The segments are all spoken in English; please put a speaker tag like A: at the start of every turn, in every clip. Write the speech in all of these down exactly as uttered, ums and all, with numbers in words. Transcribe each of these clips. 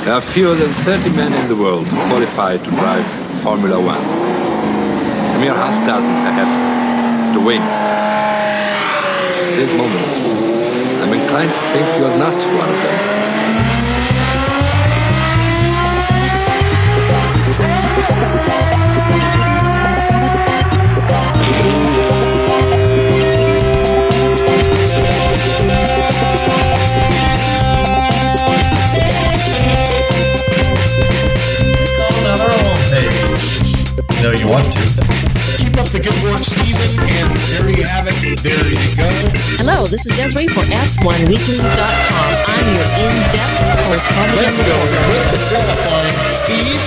A: There are fewer than thirty men in the world qualified to drive Formula One. A mere half dozen, perhaps, to win. At this moment, I'm inclined to think you are not one of them.
B: No, you want to.
C: Keep up the good work, Stephen, and there you have it. There you go.
D: Hello, this is Desiree for F one weekly dot com. I'm your in-depth correspondent.
C: Let's go with the qualifying, Steve.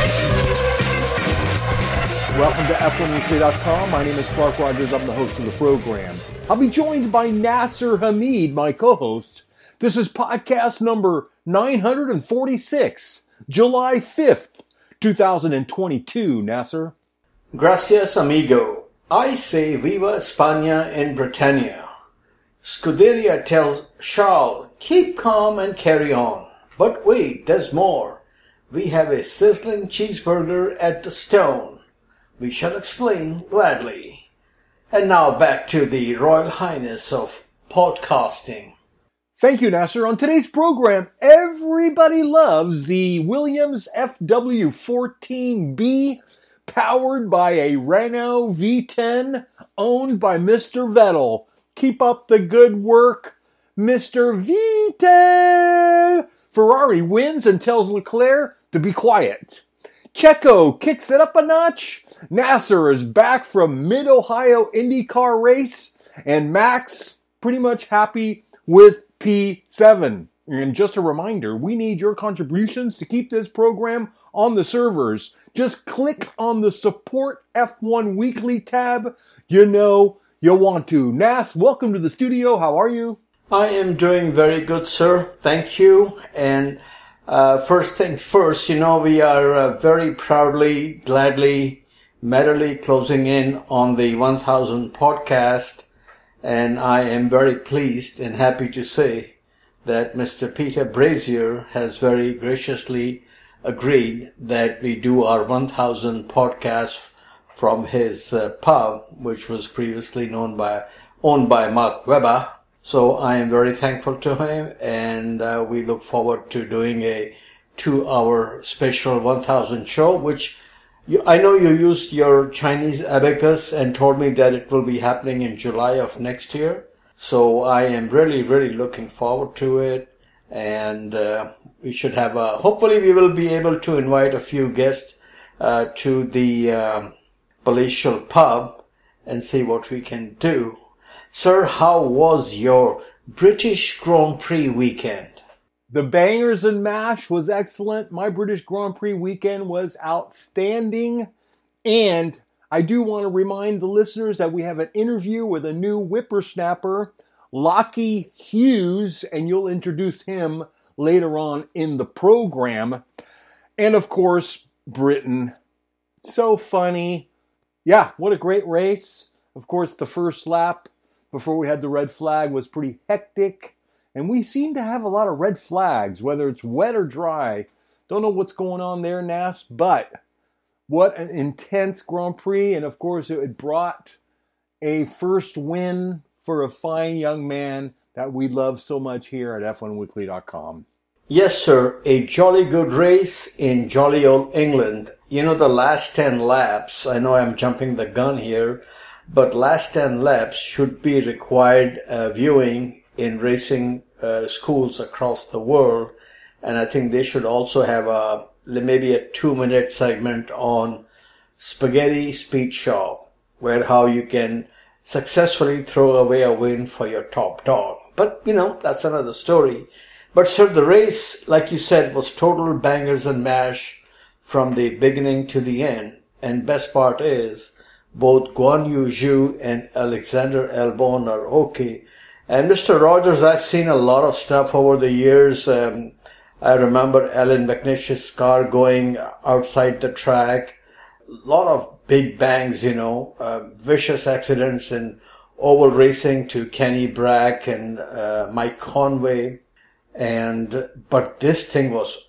E: Welcome to F one weekly dot com. My name is Clark Rogers. I'm the host of the program. I'll be joined by Nasser Hamid, my co-host. This is podcast number nine hundred forty-six, July fifth. two thousand twenty-two, Nasser.
F: Gracias, amigo. I say Viva España in Britannia. Scuderia tells Charles, keep calm and carry on. But wait, there's more. We have a sizzling cheeseburger at the Stone. We shall explain gladly. And now back to the Royal Highness of podcasting.
E: Thank you, Nasser. On today's program, everybody loves the Williams F W fourteen B, powered by a Renault V ten, owned by Mister Vettel. Keep up the good work, Mister Vettel! Ferrari wins and tells Leclerc to be quiet. Checo kicks it up a notch. Nasser is back from Mid-Ohio IndyCar race, and Max pretty much happy with P seven. And just a reminder, we need your contributions to keep this program on the servers. Just click on the Support F one Weekly tab. You know you want to. Nas, welcome to the studio. How are you?
F: I am doing very good, sir. Thank you. And uh, first things first, you know, we are uh, very proudly, gladly, merrily closing in on the one thousand podcast. And I am very pleased and happy to say that Mister Peter Brazier has very graciously agreed that we do our one thousand podcast from his uh, pub, which was previously known by, owned by Mark Webber. So I am very thankful to him, and uh, we look forward to doing a two-hour special one thousand show, which You, I know you used your Chinese abacus and told me that it will be happening in July of next year. So I am really, really looking forward to it. And uh, we should have a, hopefully we will be able to invite a few guests uh, to the um, palatial pub and see what we can do. Sir, how was your British Grand Prix weekend?
E: The Bangers and Mash was excellent. My British Grand Prix weekend was outstanding. And I do want to remind the listeners that we have an interview with a new whippersnapper, Lockie Hughes, and you'll introduce him later on in the program. And of course, Britain. So funny. Yeah, what a great race. Of course, the first lap before we had the red flag was pretty hectic. And we seem to have a lot of red flags, whether it's wet or dry. Don't know what's going on there, Nas, but what an intense Grand Prix. And of course, it brought a first win for a fine young man that we love so much here at F one weekly dot com.
F: Yes, sir. A jolly good race in jolly old England. You know, the last ten laps, I know I'm jumping the gun here, but last ten laps should be required uh, viewing in racing uh, schools across the world. And I think they should also have a maybe a two-minute segment on Spaghetti Speed Shop, where how you can successfully throw away a win for your top dog. But, you know, that's another story. But, sir, the race, like you said, was total bangers and mash from the beginning to the end. And best part is, both Guan Yu Zhu and Alexander Albon are okay. And Mister Rogers, I've seen a lot of stuff over the years. Um, I remember Alan McNish's car going outside the track. A lot of big bangs, you know, uh, vicious accidents in oval racing to Kenny Brack and uh, Mike Conway. And but this thing was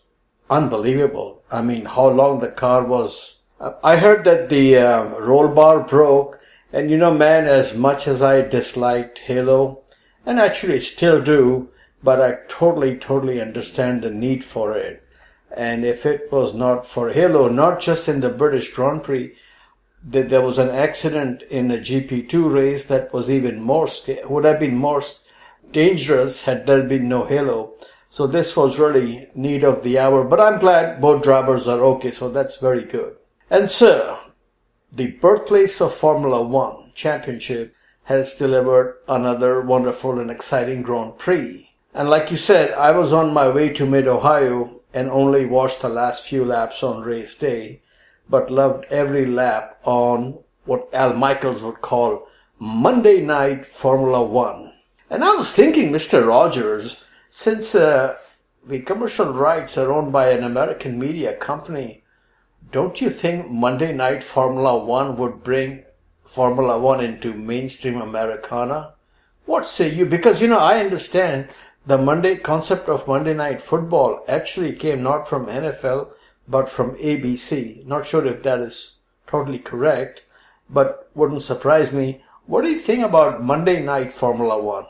F: unbelievable. I mean, how long the car was. I heard that the uh, roll bar broke, and you know, man, as much as I disliked Halo, and actually still do, but I totally, totally understand the need for it. And if it was not for Halo, not just in the British Grand Prix, that there was an accident in a G P two race that was even more, would have been more dangerous had there been no Halo. So this was really need of the hour, but I'm glad both drivers are okay, so that's very good. And so, the birthplace of Formula One Championship has delivered another wonderful and exciting Grand Prix. And like you said, I was on my way to Mid-Ohio and only watched the last few laps on race day, but loved every lap on what Al Michaels would call Monday Night Formula One. And I was thinking, Mister Rogers, since uh, the commercial rights are owned by an American media company, don't you think Monday Night Formula One would bring Formula One into mainstream Americana? What say you? Because, you know, I understand the Monday concept of Monday Night Football actually came not from N F L, but from A B C. Not sure if that is totally correct, but wouldn't surprise me. What do you think about Monday Night Formula One?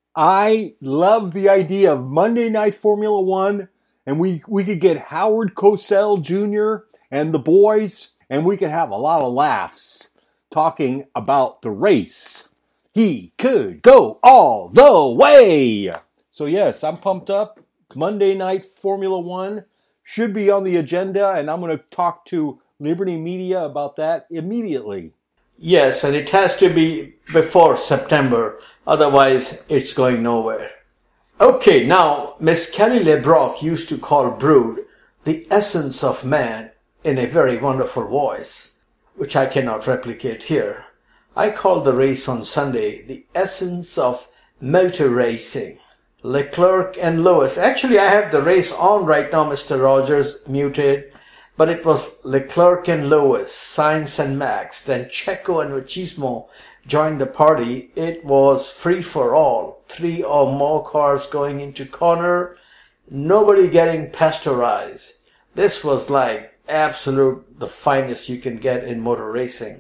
E: I love the idea of Monday Night Formula One, and we, we could get Howard Cosell Junior and the boys, and we could have a lot of laughs talking about the race. He could go all the way. So yes, I'm pumped up. Monday Night Formula One should be on the agenda, and I'm going to talk to Liberty Media about that immediately.
F: Yes, and it has to be before September. Otherwise, it's going nowhere. Okay, now, Miss Kelly LeBrock used to call Brood the essence of man in a very wonderful voice, which I cannot replicate here. I called the race on Sunday the essence of motor racing. Leclerc and Lewis. Actually, I have the race on right now, Mister Rogers, muted. But it was Leclerc and Lewis, Sainz and Max. Then Checo and Machismo joined the party. It was free for all. Three or more cars going into corner. Nobody getting pasteurized. This was like absolute the finest you can get in motor racing.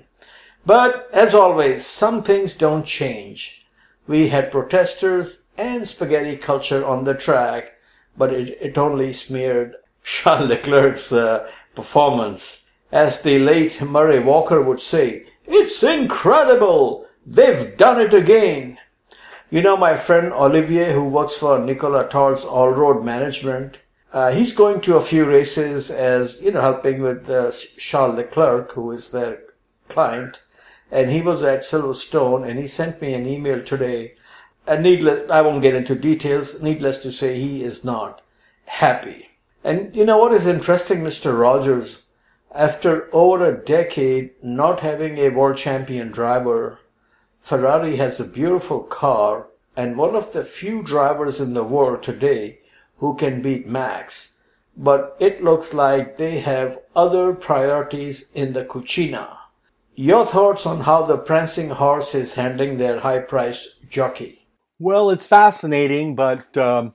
F: But as always, some things don't change. We had protesters and spaghetti culture on the track, but it, it only smeared Charles Leclerc's uh, performance. As the late Murray Walker would say, "It's incredible! They've done it again." You know, my friend Olivier, who works for Nicolas Tol's All-Road Management, uh, he's going to a few races as, you know, helping with uh, Charles Leclerc, who is their client. And he was at Silverstone, and he sent me an email today. And needless, I won't get into details. Needless to say, he is not happy. And you know what is interesting, Mister Rogers? After over a decade not having a world champion driver, Ferrari has a beautiful car and one of the few drivers in the world today who can beat Max. But it looks like they have other priorities in the cucina. Your thoughts on how the prancing horse is handling their high-priced jockey?
E: Well, it's fascinating, but um,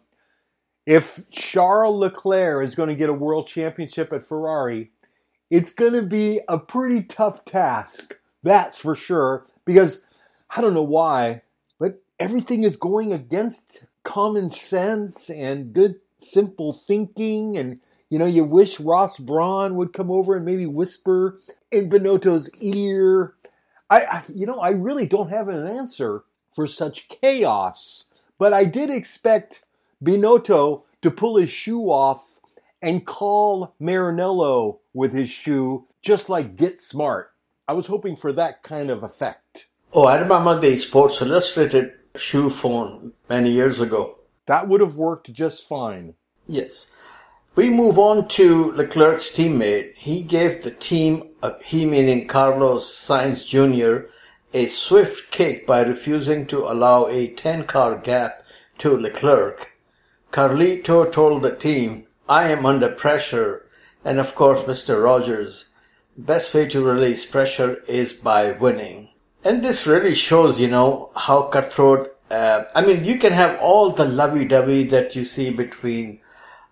E: if Charles Leclerc is going to get a world championship at Ferrari, it's going to be a pretty tough task. That's for sure. Because, I don't know why, but everything is going against common sense and good, simple thinking. And, you know, you wish Ross Brawn would come over and maybe whisper in Binotto's ear. I, I you know, I really don't have an answer for such chaos. But I did expect Binotto to pull his shoe off and call Maranello with his shoe, just like Get Smart. I was hoping for that kind of effect.
F: Oh, I remember the Sports Illustrated shoe phone many years ago.
E: That would have worked just fine.
F: Yes. We move on to Leclerc's teammate. He gave the team, uh, he meaning Carlos Sainz Junior, a swift kick by refusing to allow a ten-car gap to Leclerc. Carlito told the team, "I am under pressure." And of course, Mister Rogers, best way to release pressure is by winning. And this really shows, you know, how cutthroat, uh, I mean, you can have all the lovey-dovey that you see between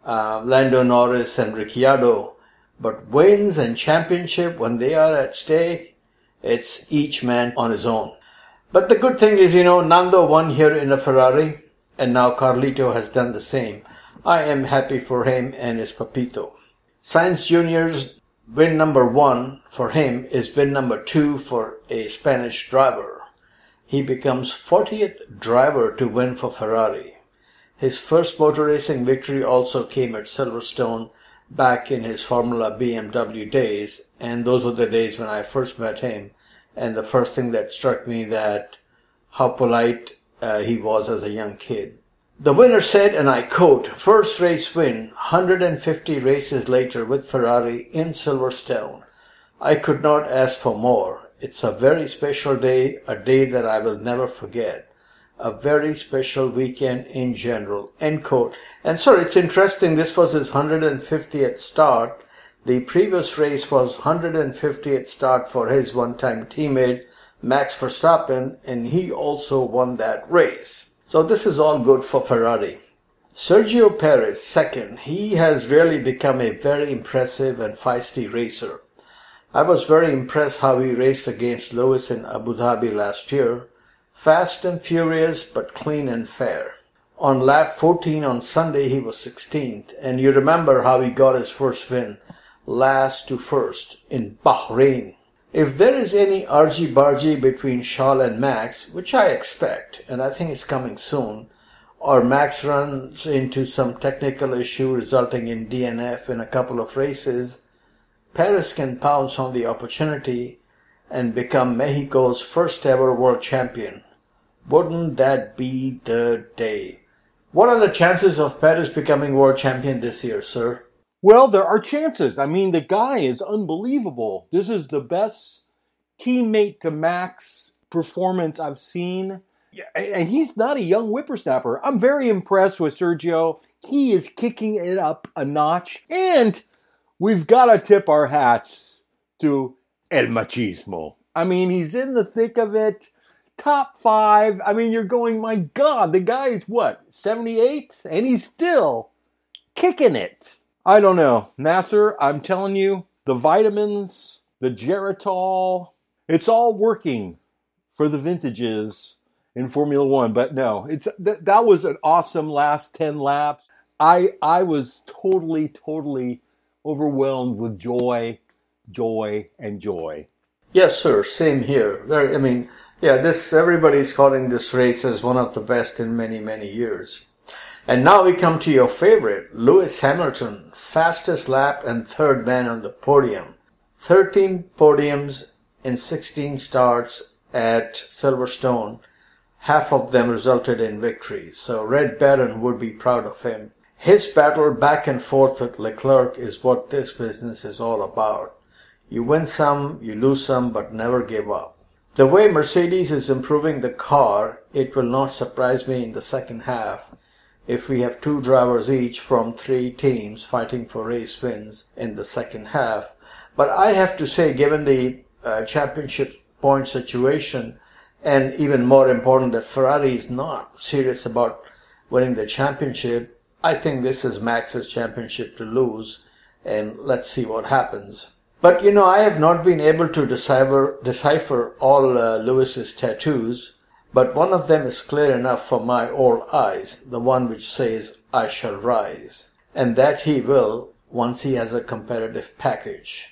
F: uh, Lando Norris and Ricciardo. But wins and championship, when they are at stake, it's each man on his own. But the good thing is, you know, Nando won here in a Ferrari, and now Carlito has done the same. I am happy for him and his papito. Sainz Junior's win number one for him is win number two for a Spanish driver. He becomes fortieth driver to win for Ferrari. His first motor racing victory also came at Silverstone back in his Formula B M W days, and those were the days when I first met him. And the first thing that struck me that how polite uh, he was as a young kid. The winner said, and I quote, "First race win, one hundred fifty races later with Ferrari in Silverstone. I could not ask for more. It's a very special day, a day that I will never forget. A very special weekend in general," end quote. And sir, it's interesting, this was his one hundred fiftieth start. The previous race was one hundred fiftieth start for his one-time teammate, Max Verstappen, and he also won that race. So this is all good for Ferrari. Sergio Perez, second. He has really become a very impressive and feisty racer. I was very impressed how he raced against Lewis in Abu Dhabi last year. Fast and furious, but clean and fair. On lap fourteen on Sunday, he was sixteenth, and you remember how he got his first win, last to first, in Bahrain. If there is any argy-bargy between Charles and Max, which I expect, and I think it's coming soon, or Max runs into some technical issue resulting in D N F in a couple of races, Perez can pounce on the opportunity and become Mexico's first ever world champion. Wouldn't that be the day? What are the chances of Perez becoming world champion this year, sir?
E: Well, there are chances. I mean, the guy is unbelievable. This is the best teammate to Max performance I've seen. And he's not a young whippersnapper. I'm very impressed with Sergio. He is kicking it up a notch. And we've got to tip our hats to El Machismo. I mean, he's in the thick of it. Top five. I mean, you're going, my God, the guy is what, seventy-eight? And he's still kicking it. I don't know. Nasser, I'm telling you, the vitamins, the Geritol, it's all working for the vintages in Formula One. But no, it's th- that was an awesome last ten laps. I I was totally, totally overwhelmed with joy, joy, and joy.
F: Yes, sir. Same here. Very, I mean, yeah, this everybody's calling this race as one of the best in many, many years. And now we come to your favorite, Lewis Hamilton, fastest lap and third man on the podium. thirteen podiums in sixteen starts at Silverstone. Half of them resulted in victories, so Red Baron would be proud of him. His battle back and forth with Leclerc is what this business is all about. You win some, you lose some, but never give up. The way Mercedes is improving the car, it will not surprise me in the second half if we have two drivers each from three teams fighting for race wins in the second half. But I have to say, given the uh, championship point situation, and even more important that Ferrari is not serious about winning the championship, I think this is Max's championship to lose, and let's see what happens. But you know, I have not been able to decipher, decipher all uh, Lewis's tattoos, but one of them is clear enough for my old eyes, the one which says, "I shall rise." And that he will, once he has a competitive package.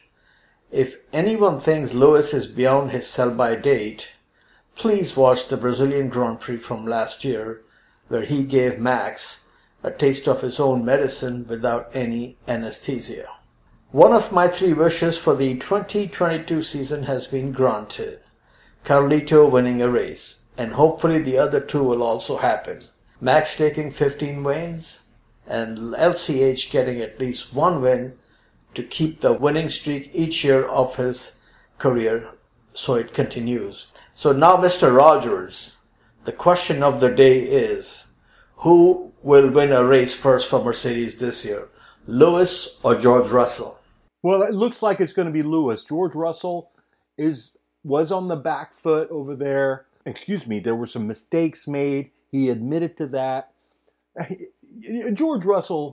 F: If anyone thinks Lewis is beyond his sell-by date, please watch the Brazilian Grand Prix from last year, where he gave Max a taste of his own medicine without any anesthesia. One of my three wishes for the twenty twenty-two season has been granted. Carlito winning a race. And hopefully the other two will also happen. Max taking fifteen wins and L C H getting at least one win to keep the winning streak each year of his career so it continues. So now, Mister Rogers, the question of the day is, who will win a race first for Mercedes this year? Lewis or George Russell?
E: Well, it looks like it's going to be Lewis. George Russell is was on the back foot over there. Excuse me, there were some mistakes made. He admitted to that. George Russell,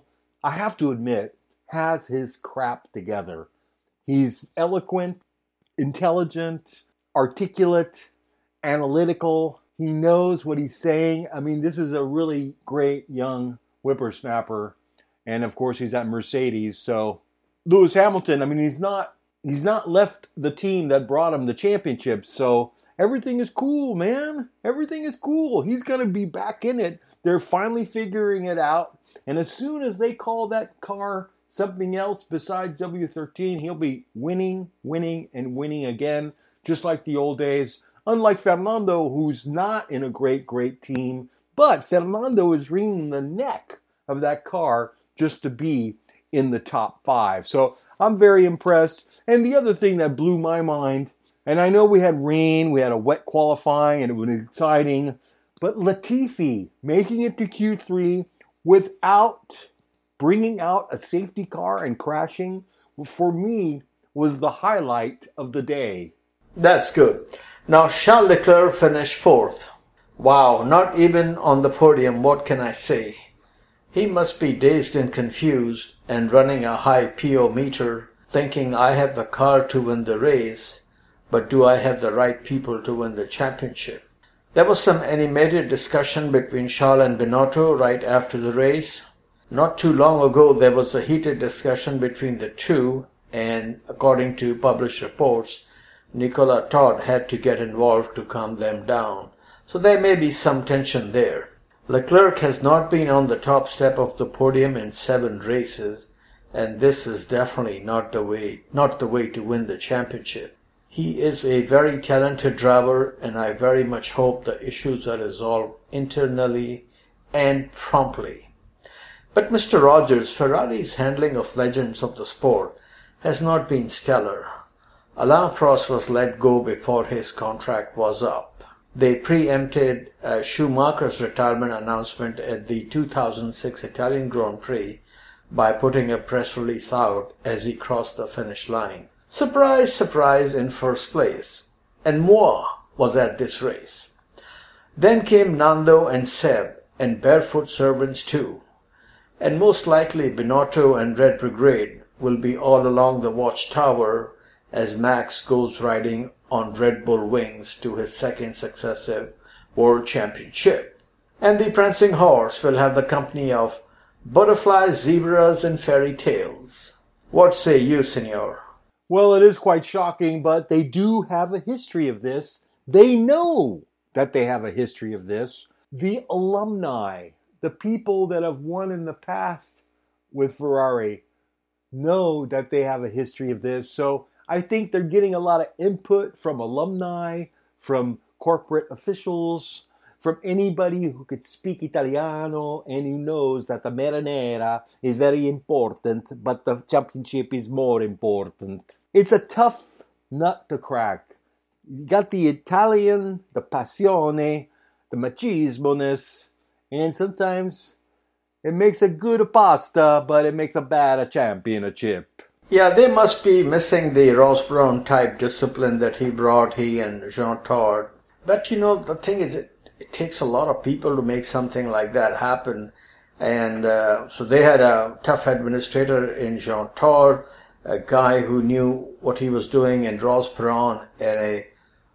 E: I have to admit, has his crap together. He's eloquent, intelligent, articulate, analytical. He knows what he's saying. I mean, this is a really great young whippersnapper. And of course, he's at Mercedes. So Lewis Hamilton, I mean, he's not he's not left the team that brought him the championship. So everything is cool, man. Everything is cool. He's going to be back in it. They're finally figuring it out. And as soon as they call that car something else besides W thirteen, he'll be winning, winning, and winning again, just like the old days. Unlike Fernando, who's not in a great, great team. But Fernando is wringing the neck of that car just to be in the top five. So I'm very impressed. And the other thing that blew my mind, and I know we had rain, we had a wet qualifying, and it was exciting, but Latifi making it to Q three without bringing out a safety car and crashing, for me, was the highlight of the day.
F: That's good. Now, Charles Leclerc finished fourth. Wow, not even on the podium, what can I say? He must be dazed and confused and running a high P O meter, thinking I have the car to win the race, but do I have the right people to win the championship? There was some animated discussion between Charles and Binotto right after the race. Not too long ago, there was a heated discussion between the two, and according to published reports, Nicolas Todd had to get involved to calm them down. So there may be some tension there. Leclerc has not been on the top step of the podium in seven races, and this is definitely not the way, not the way to win the championship. He is a very talented driver, and I very much hope the issues are resolved internally and promptly. But Mister Rogers, Ferrari's handling of legends of the sport has not been stellar. Alain Prost was let go before his contract was up. They preempted uh, Schumacher's retirement announcement at the two thousand six Italian Grand Prix by putting a press release out as he crossed the finish line. Surprise, surprise in first place. And moi was at this race. Then came Nando and Seb, and barefoot servants too. And most likely Binotto and Red Brigade will be all along the watchtower as Max goes riding on Red Bull wings to his second successive World Championship. And the prancing horse will have the company of butterflies, zebras, and fairy tales. What say you, senor?
E: Well, it is quite shocking, but they do have a history of this. They know that they have a history of this. The alumni, the people that have won in the past with Ferrari, know that they have a history of this. So I think they're getting a lot of input from alumni, from corporate officials, from anybody who could speak Italiano and who knows that the Marinera is very important, but the championship is more important. It's a tough nut to crack. You got the Italian, the passione, the machismo-ness, and sometimes it makes a good pasta, but it makes a bad championship.
F: Yeah, they must be missing the Ross Brown type discipline that he brought, he and Jean Todt. But you know, the thing is, it, it takes a lot of people to make something like that happen. And uh, so they had a tough administrator in Jean Todt, a guy who knew what he was doing in Ross Brown, and a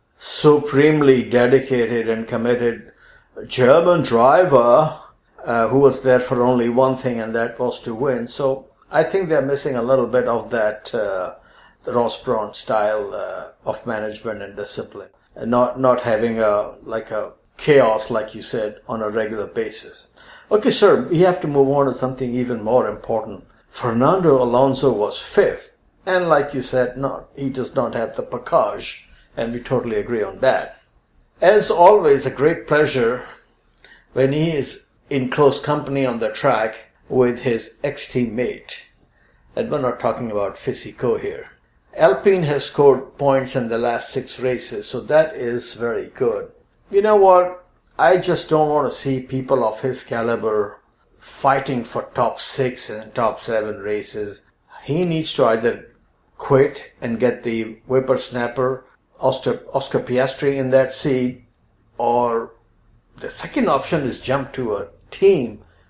F: supremely dedicated and committed German driver uh, who was there for only one thing, and that was to win. So I think they're missing a little bit of that uh, the Ross Brawn style uh, of management and discipline, and not not having a like a chaos, like you said, on a regular basis. Okay, sir, we have to move on to something even more important. Fernando Alonso was fifth, and like you said, not he does not have the package, and we totally agree on that. As always, a great pleasure when he is in close company on the track with his ex-teammate. And we're not talking about Fisico here. Alpine has scored points in the last six races, so that is very good. You know what? I just don't want to see people of his caliber fighting for top six and top seven races. He needs to either quit and get the whippersnapper Oscar, Oscar Piastri in that seat, or the second option is jump to a team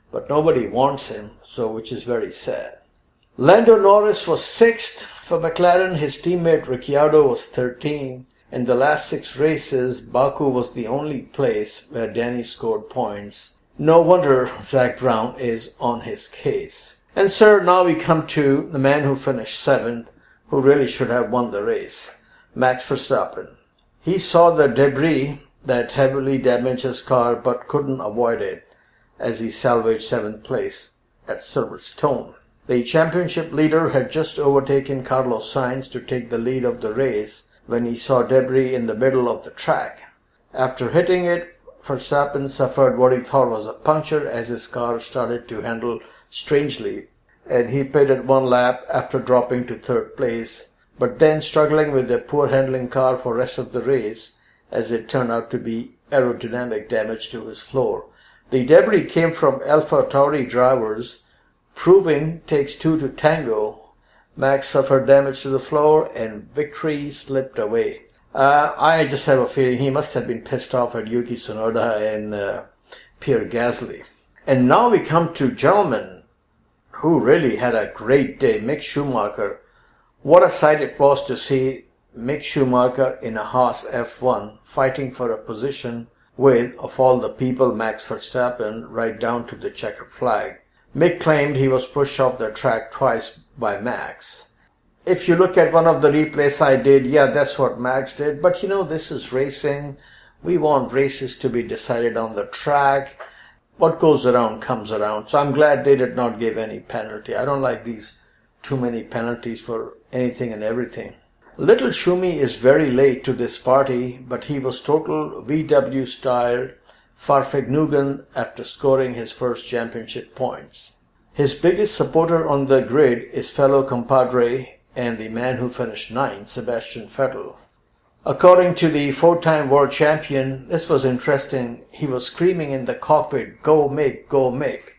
F: but nobody wants him, so which is very sad. Lando Norris was sixth for McLaren. His teammate Ricciardo was thirteen. In the last six races, Baku was the only place where Danny scored points. No wonder Zak Brown is on his case. And sir, now we come to the man who finished seventh, who really should have won the race, Max Verstappen. He saw the debris that heavily damaged his car but couldn't avoid it as he salvaged seventh place at Silverstone. The championship leader had just overtaken Carlos Sainz to take the lead of the race when he saw debris in the middle of the track. After hitting it, Verstappen suffered what he thought was a puncture as his car started to handle strangely, and he pitted one lap after dropping to third place, but then struggling with a poor handling car for the rest of the race, as it turned out to be aerodynamic damage to his floor. The debris came from AlphaTauri drivers, proving takes two to tango. Max suffered damage to the floor and victory slipped away. Uh, I just have a feeling he must have been pissed off at Yuki Tsunoda and uh, Pierre Gasly. And now we come to gentlemen who really had a great day, Mick Schumacher. What a sight it was to see Mick Schumacher in a Haas F one fighting for a position with, of all the people, Max Verstappen right down to the checkered flag. Mick claimed he was pushed off the track twice by Max. If you look at one of the replays I did, yeah, that's what Max did. But you know, this is racing. We want races to be decided on the track. What goes around comes around. So I'm glad they did not give any penalty. I don't like these too many penalties for anything and everything. Little Schumi is very late to this party, but he was total V W style Farfignugan after scoring his first championship points. His biggest supporter on the grid is fellow compadre and the man who finished ninth, Sebastian Vettel. According to the four-time world champion, this was interesting. He was screaming in the cockpit, "Go Mick, go Mick."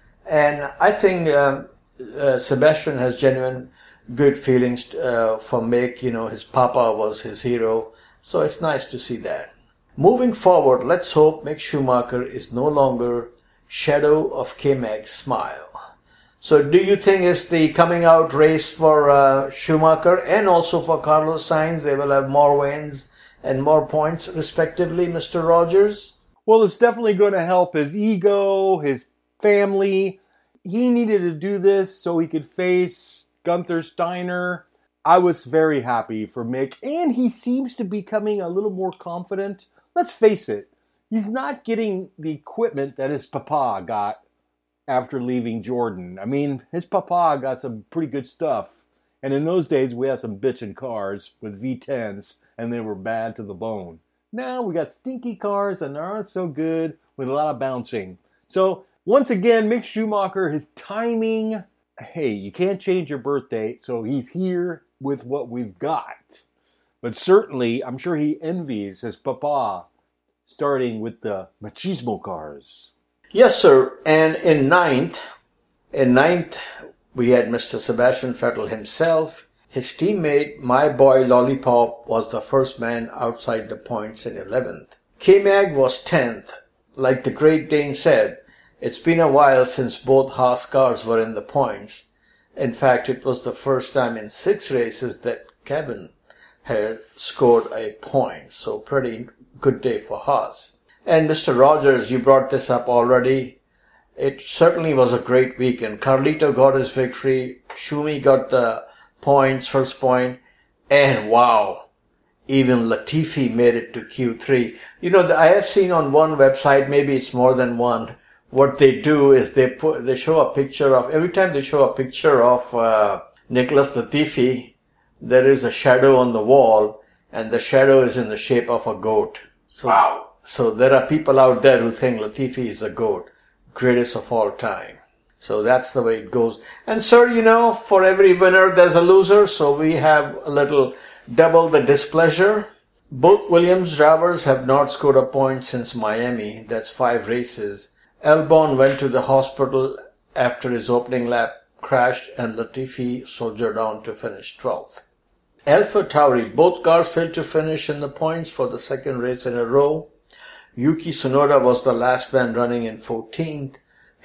F: And I think um, uh, Sebastian has genuine good feelings uh, for Mick. You know, his papa was his hero. So it's nice to see that. Moving forward, let's hope Mick Schumacher is no longer shadow of K-Mag's smile. So do you think it's the coming out race for uh, Schumacher and also for Carlos Sainz? They will have more wins and more points respectively, Mister Rogers?
E: Well, it's definitely going to help his ego, his family. He needed to do this so he could face Gunther Steiner. I was very happy for Mick, and he seems to be becoming a little more confident. Let's face it, he's not getting the equipment that his papa got after leaving Jordan. I mean, his papa got some pretty good stuff. And in those days, we had some bitchin' cars with V tens, and they were bad to the bone. Now we got stinky cars, and they aren't so good with a lot of bouncing. So, once again, Mick Schumacher, his timing, hey, you can't change your birth date, so he's here with what we've got. But certainly, I'm sure he envies his papa, starting with the machismo cars.
F: Yes, sir. And in ninth, in ninth, we had Mister Sebastian Vettel himself. His teammate, my boy Lollipop, was the first man outside the points in eleventh. K-Mag was tenth. Like the Great Dane said, it's been a while since both Haas cars were in the points. In fact, it was the first time in six races that Kevin had scored a point. So pretty good day for Haas. And Mister Rogers, you brought this up already. It certainly was a great weekend. Carlito got his victory. Schumi got the points, first point. And wow, even Latifi made it to Q three. You know, I have seen on one website, maybe it's more than one, what they do is they put, they show a picture of, every time they show a picture of uh, Nicholas Latifi, there is a shadow on the wall, and the shadow is in the shape of a goat. So, wow. So there are people out there who think Latifi is a goat, greatest of all time. So that's the way it goes. And sir, you know, for every winner there's a loser, so we have a little double the displeasure. Both Williams drivers have not scored a point since Miami. That's five races. Albon went to the hospital after his opening lap crashed, and Latifi soldiered on to finish twelfth. AlphaTauri, both cars failed to finish in the points for the second race in a row. Yuki Tsunoda was the last man running in fourteenth.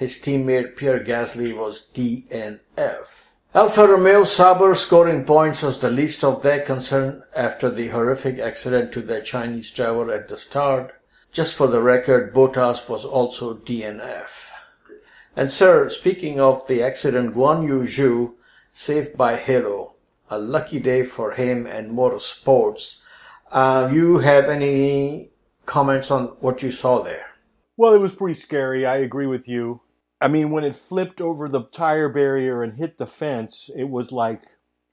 F: his teammate Pierre Gasly was D N F. Alfa Romeo Sauber scoring points was the least of their concern after the horrific accident to their Chinese driver at the start. Just for the record, Bottas was also D N F. And sir, speaking of the accident, Guan Yu Zhu saved by Halo. A lucky day for him and motorsports. Uh, you have any comments on what you saw there?
E: Well, it was pretty scary. I agree with you. I mean, when it flipped over the tire barrier and hit the fence, it was like,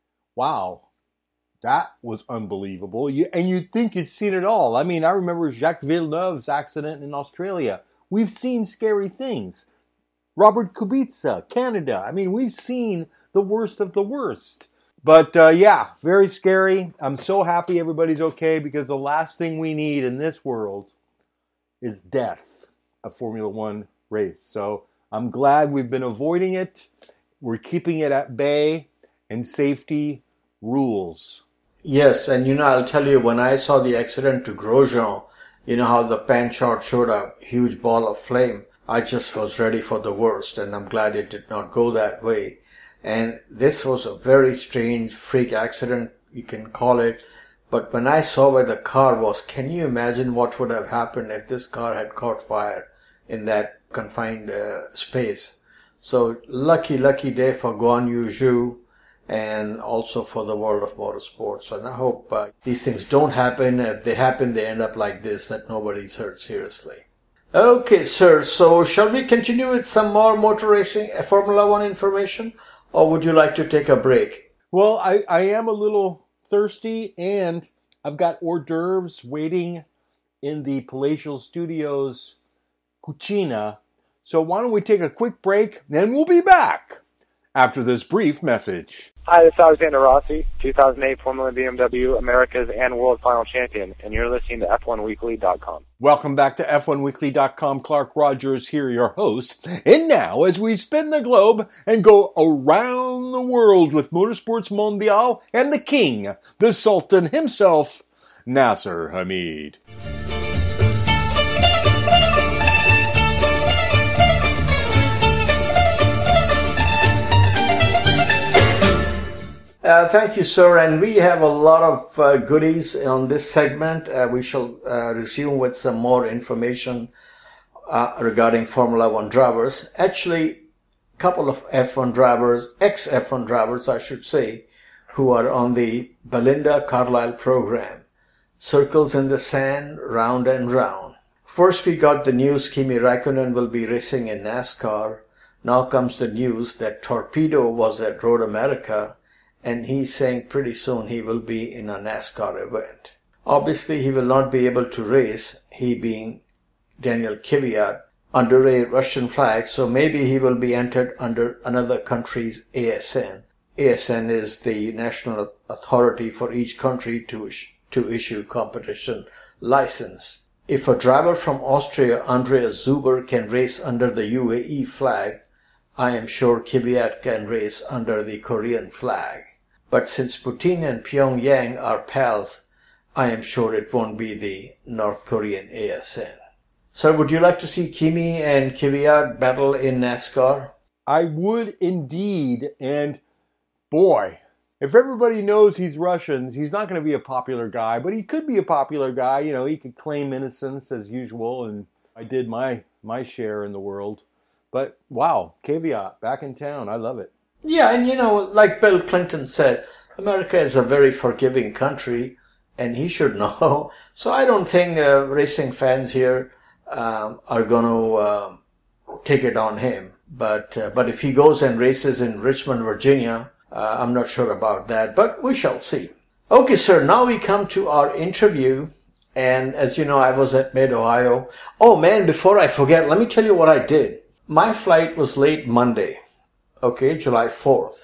E: wow, that was unbelievable. You, and you'd think you'd seen it all. I mean, I remember Jacques Villeneuve's accident in Australia. We've seen scary things. Robert Kubica, Canada. I mean, we've seen the worst of the worst. But, uh, yeah, very scary. I'm so happy everybody's okay because the last thing we need in this world is death, a Formula One race. So I'm glad we've been avoiding it. We're keeping it at bay, and safety rules.
F: Yes, and you know, I'll tell you, when I saw the accident to Grosjean, you know how the pan shot showed a huge ball of flame. I just was ready for the worst, and I'm glad it did not go that way. And this was a very strange freak accident, you can call it. But when I saw where the car was, can you imagine what would have happened if this car had caught fire in that confined uh, space? So lucky, lucky day for Guan Yu Zhu and also for the world of motorsports. And I hope uh, these things don't happen. If they happen, they end up like this, that nobody's hurt seriously. Okay, sir. So shall we continue with some more motor racing, uh, Formula One information? Or would you like to take a break?
E: Well, I, I am a little thirsty, and I've got hors d'oeuvres waiting in the Palatial Studios Cucina. So why don't we take a quick break, and we'll be back after this brief message.
G: Hi, this is Alexander Rossi, two thousand eight Formula B M W America's and World Final Champion, and you're listening to F one weekly dot com.
E: Welcome back to F one weekly dot com. Clark Rogers here, your host. And now, as we spin the globe and go around the world with Motorsports Mondial and the king, the Sultan himself, Nasser Hamid.
F: Uh, thank you, sir. And we have a lot of uh, goodies on this segment. Uh, we shall uh, resume with some more information uh, regarding Formula One drivers. Actually, a couple of F one drivers, ex-F one drivers, I should say, who are on the Belinda Carlisle program. Circles in the sand, round and round. First, we got the news Kimi Räikkönen will be racing in NASCAR. Now comes the news that Torpedo was at Road America, and he's saying pretty soon he will be in a NASCAR event. Obviously, he will not be able to race, he being Daniel Kvyat, under a Russian flag, so maybe he will be entered under another country's A S N. A S N is the national authority for each country to, to issue competition license. If a driver from Austria, Andreas Zuber, can race under the U A E flag, I am sure Kvyat can race under the Korean flag. But since Putin and Pyongyang are pals, I am sure it won't be the North Korean A S N. Sir, would you like to see Kimi and Kvyat battle in NASCAR?
E: I would indeed, and boy, if everybody knows he's Russian, he's not going to be a popular guy, but he could be a popular guy. You know, he could claim innocence as usual, and I did my, my share in the world. But wow, Kvyat, back in town. I love it.
F: Yeah, and you know, like Bill Clinton said, America is a very forgiving country, and he should know. So I don't think uh, racing fans here um, are going to uh, take it on him. But uh, but if he goes and races in Richmond, Virginia, uh, I'm not sure about that, but we shall see. Okay, sir, now we come to our interview. And as you know, I was at Mid-Ohio. Oh, man, before I forget, let me tell you what I did. My flight was late Monday. Okay, July fourth.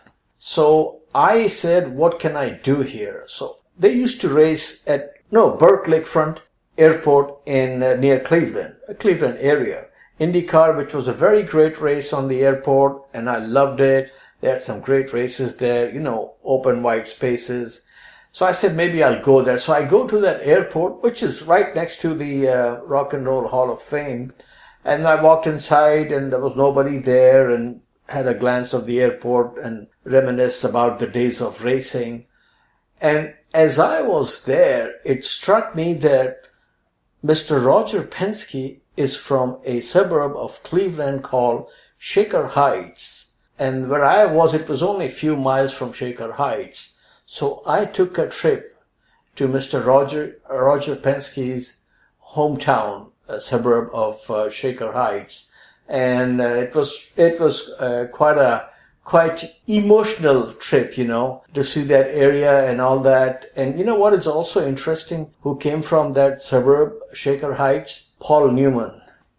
F: So I said, what can I do here? So they used to race at, no, Burke Lakefront Airport in uh, near Cleveland, a Cleveland area. IndyCar, which was a very great race on the airport, and I loved it. They had some great races there, you know, open wide spaces. So I said, maybe I'll go there. So I go to that airport, which is right next to the uh, Rock and Roll Hall of Fame. And I walked inside and there was nobody there, and had a glance of the airport and reminisced about the days of racing. And as I was there, it struck me that Mister Roger Penske is from a suburb of Cleveland called Shaker Heights. And where I was, it was only a few miles from Shaker Heights. So I took a trip to Mister Roger, Roger Penske's hometown, a suburb of uh, Shaker Heights. And uh, it was, it was uh, quite a, quite emotional trip, you know, to see that area and all that. And you know what is also interesting, who came from that suburb, Shaker Heights? Paul Newman,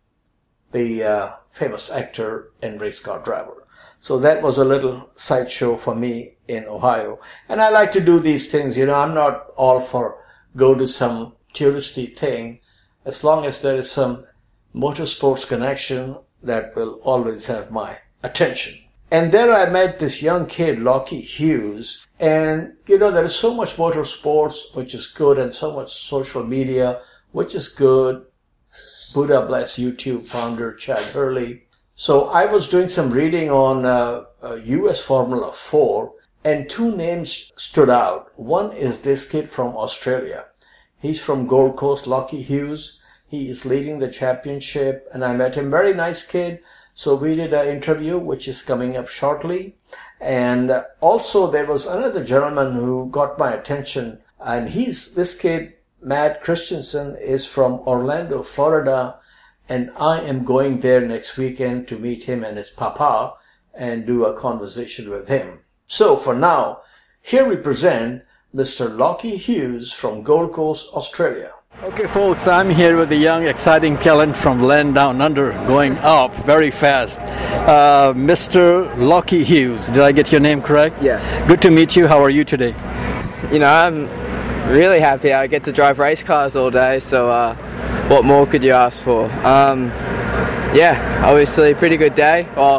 F: the uh, famous actor and race car driver. So that was a little sideshow for me in Ohio. And I like to do these things, you know, I'm not all for go to some touristy thing, as long as there is some motorsports connection that will always have my attention. And there I met this young kid, Lockie Hughes. And, you know, there is so much motorsports, which is good, and so much social media, which is good. Buddha bless YouTube founder Chad Hurley. So I was doing some reading on uh, uh, U S Formula four, and two names stood out. One is this kid from Australia. He's from Gold Coast, Lockie Hughes. He is leading the championship, and I met him. Very nice kid. So we did an interview, which is coming up shortly. And also there was another gentleman who got my attention, and he's, this kid, Matt Christensen, is from Orlando, Florida, and I am going there next weekend to meet him and his papa and do a conversation with him. So for now, here we present Mister Lockie Hughes from Gold Coast, Australia. Okay, folks, I'm here with the young, exciting talent from land down under, going up very fast. Uh, Mister Lockie Hughes, did I get your name correct?
H: Yes.
F: Good to meet you. How are you today?
H: You know, I'm really happy. I get to drive race cars all day, so uh, what more could you ask for? Um, yeah, obviously pretty good day. Well,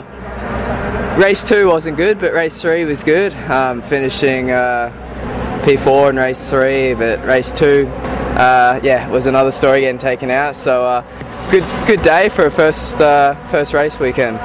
H: race two wasn't good, but race three was good. Um, finishing uh, P four in race three, but race two, uh, yeah, was another story, getting taken out. So uh, good, good day for a first uh, first race weekend.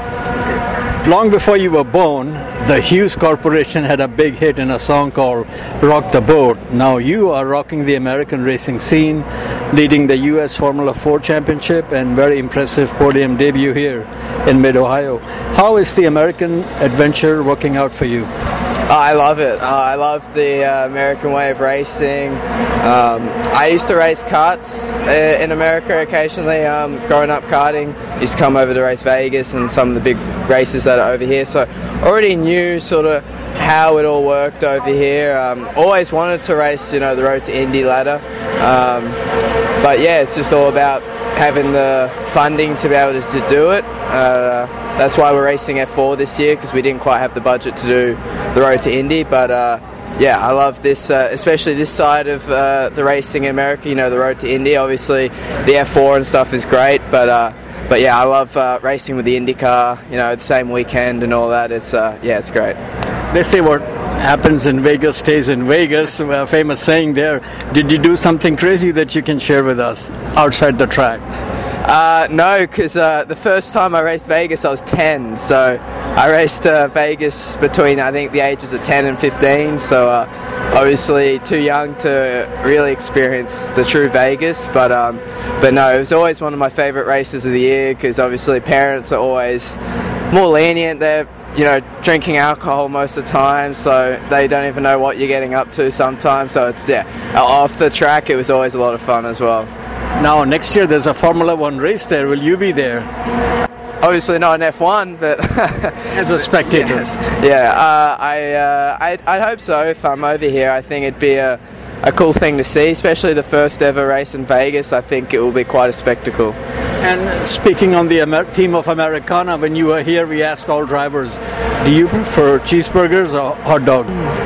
F: Long before you were born, the Hughes Corporation had a big hit in a song called Rock the Boat. Now you are rocking the American racing scene, leading the U S Formula four Championship, and very impressive podium debut here in Mid-Ohio. How is the American adventure working out for you?
H: Oh, I love it. Uh, I love the uh, American way of racing. Um, I used to race karts uh, in America occasionally. Um, growing up karting, used to come over to race Vegas and some of the big races that are over here. So already knew sort of how it all worked over here. Um, always wanted to race, you know, the Road to Indy ladder. Um, but yeah, it's just all about having the funding to be able to, to do it. Uh, that's why we're racing F four this year, because we didn't quite have the budget to do the Road to Indy. But uh, yeah, I love this, uh, especially this side of uh, the racing in America. You know, the Road to Indy. Obviously, the F four and stuff is great, but uh, but yeah, I love uh, racing with the IndyCar. You know, the same weekend and all that. It's uh, yeah, it's great.
F: They say what happens in Vegas stays in Vegas. A famous saying there. Did you do something crazy that you can share with us outside the track?
H: Uh, no, because uh, the first time I raced Vegas, I was ten. So I raced uh, Vegas between, I think, the ages of ten and fifteen. So uh, obviously too young to really experience the true Vegas. But um, but no, it was always one of my favourite races of the year, because obviously parents are always more lenient. They're, you know, drinking alcohol most of the time, so they don't even know what you're getting up to sometimes. So it's, yeah, off the track, it was always a lot of fun as well.
F: Now, next year there's a Formula One race there. Will you be there?
H: Obviously not in F one, but
F: as a spectator.
H: Yes. Yeah, uh, I, uh, I'd, I'd hope so. If I'm over here, I think it'd be a, a cool thing to see, especially the first ever race in Vegas. I think it will be quite a spectacle.
F: And speaking on the Amer- team of Americana, when you were here, we asked all drivers, do you prefer cheeseburgers or hot dog?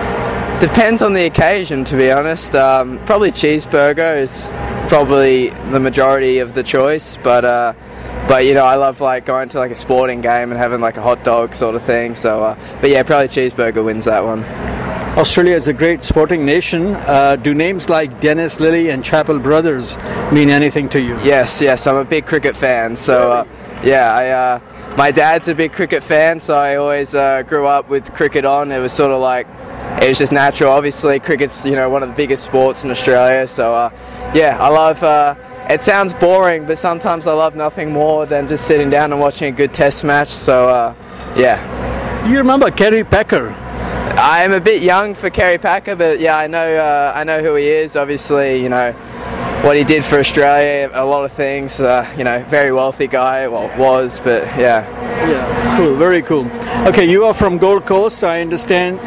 H: Depends on the occasion, to be honest. Um, probably cheeseburger is probably the majority of the choice, but uh, but you know, I love like going to like a sporting game and having like a hot dog sort of thing. So, uh, but yeah, probably cheeseburger wins that one.
F: Australia is a great sporting nation. Uh, do names like Dennis Lilly and Chappell Brothers mean anything to you?
H: Yes, yes, I'm a big cricket fan. So, uh, yeah, I uh, my dad's a big cricket fan, so I always uh, grew up with cricket on. It was sort of like, it was just natural. Obviously, cricket's, you know, one of the biggest sports in Australia, so uh, yeah, I love. Uh, it sounds boring, but sometimes I love nothing more than just sitting down and watching a good Test match. So uh, yeah.
F: You remember Kerry Packer?
H: I'm a bit young for Kerry Packer, but yeah, I know uh, I know who he is. Obviously, you know what he did for Australia, a lot of things. Uh, you know, very wealthy guy, well, was, but yeah.
F: Yeah, cool, very cool. Okay, you are from Gold Coast, I understand.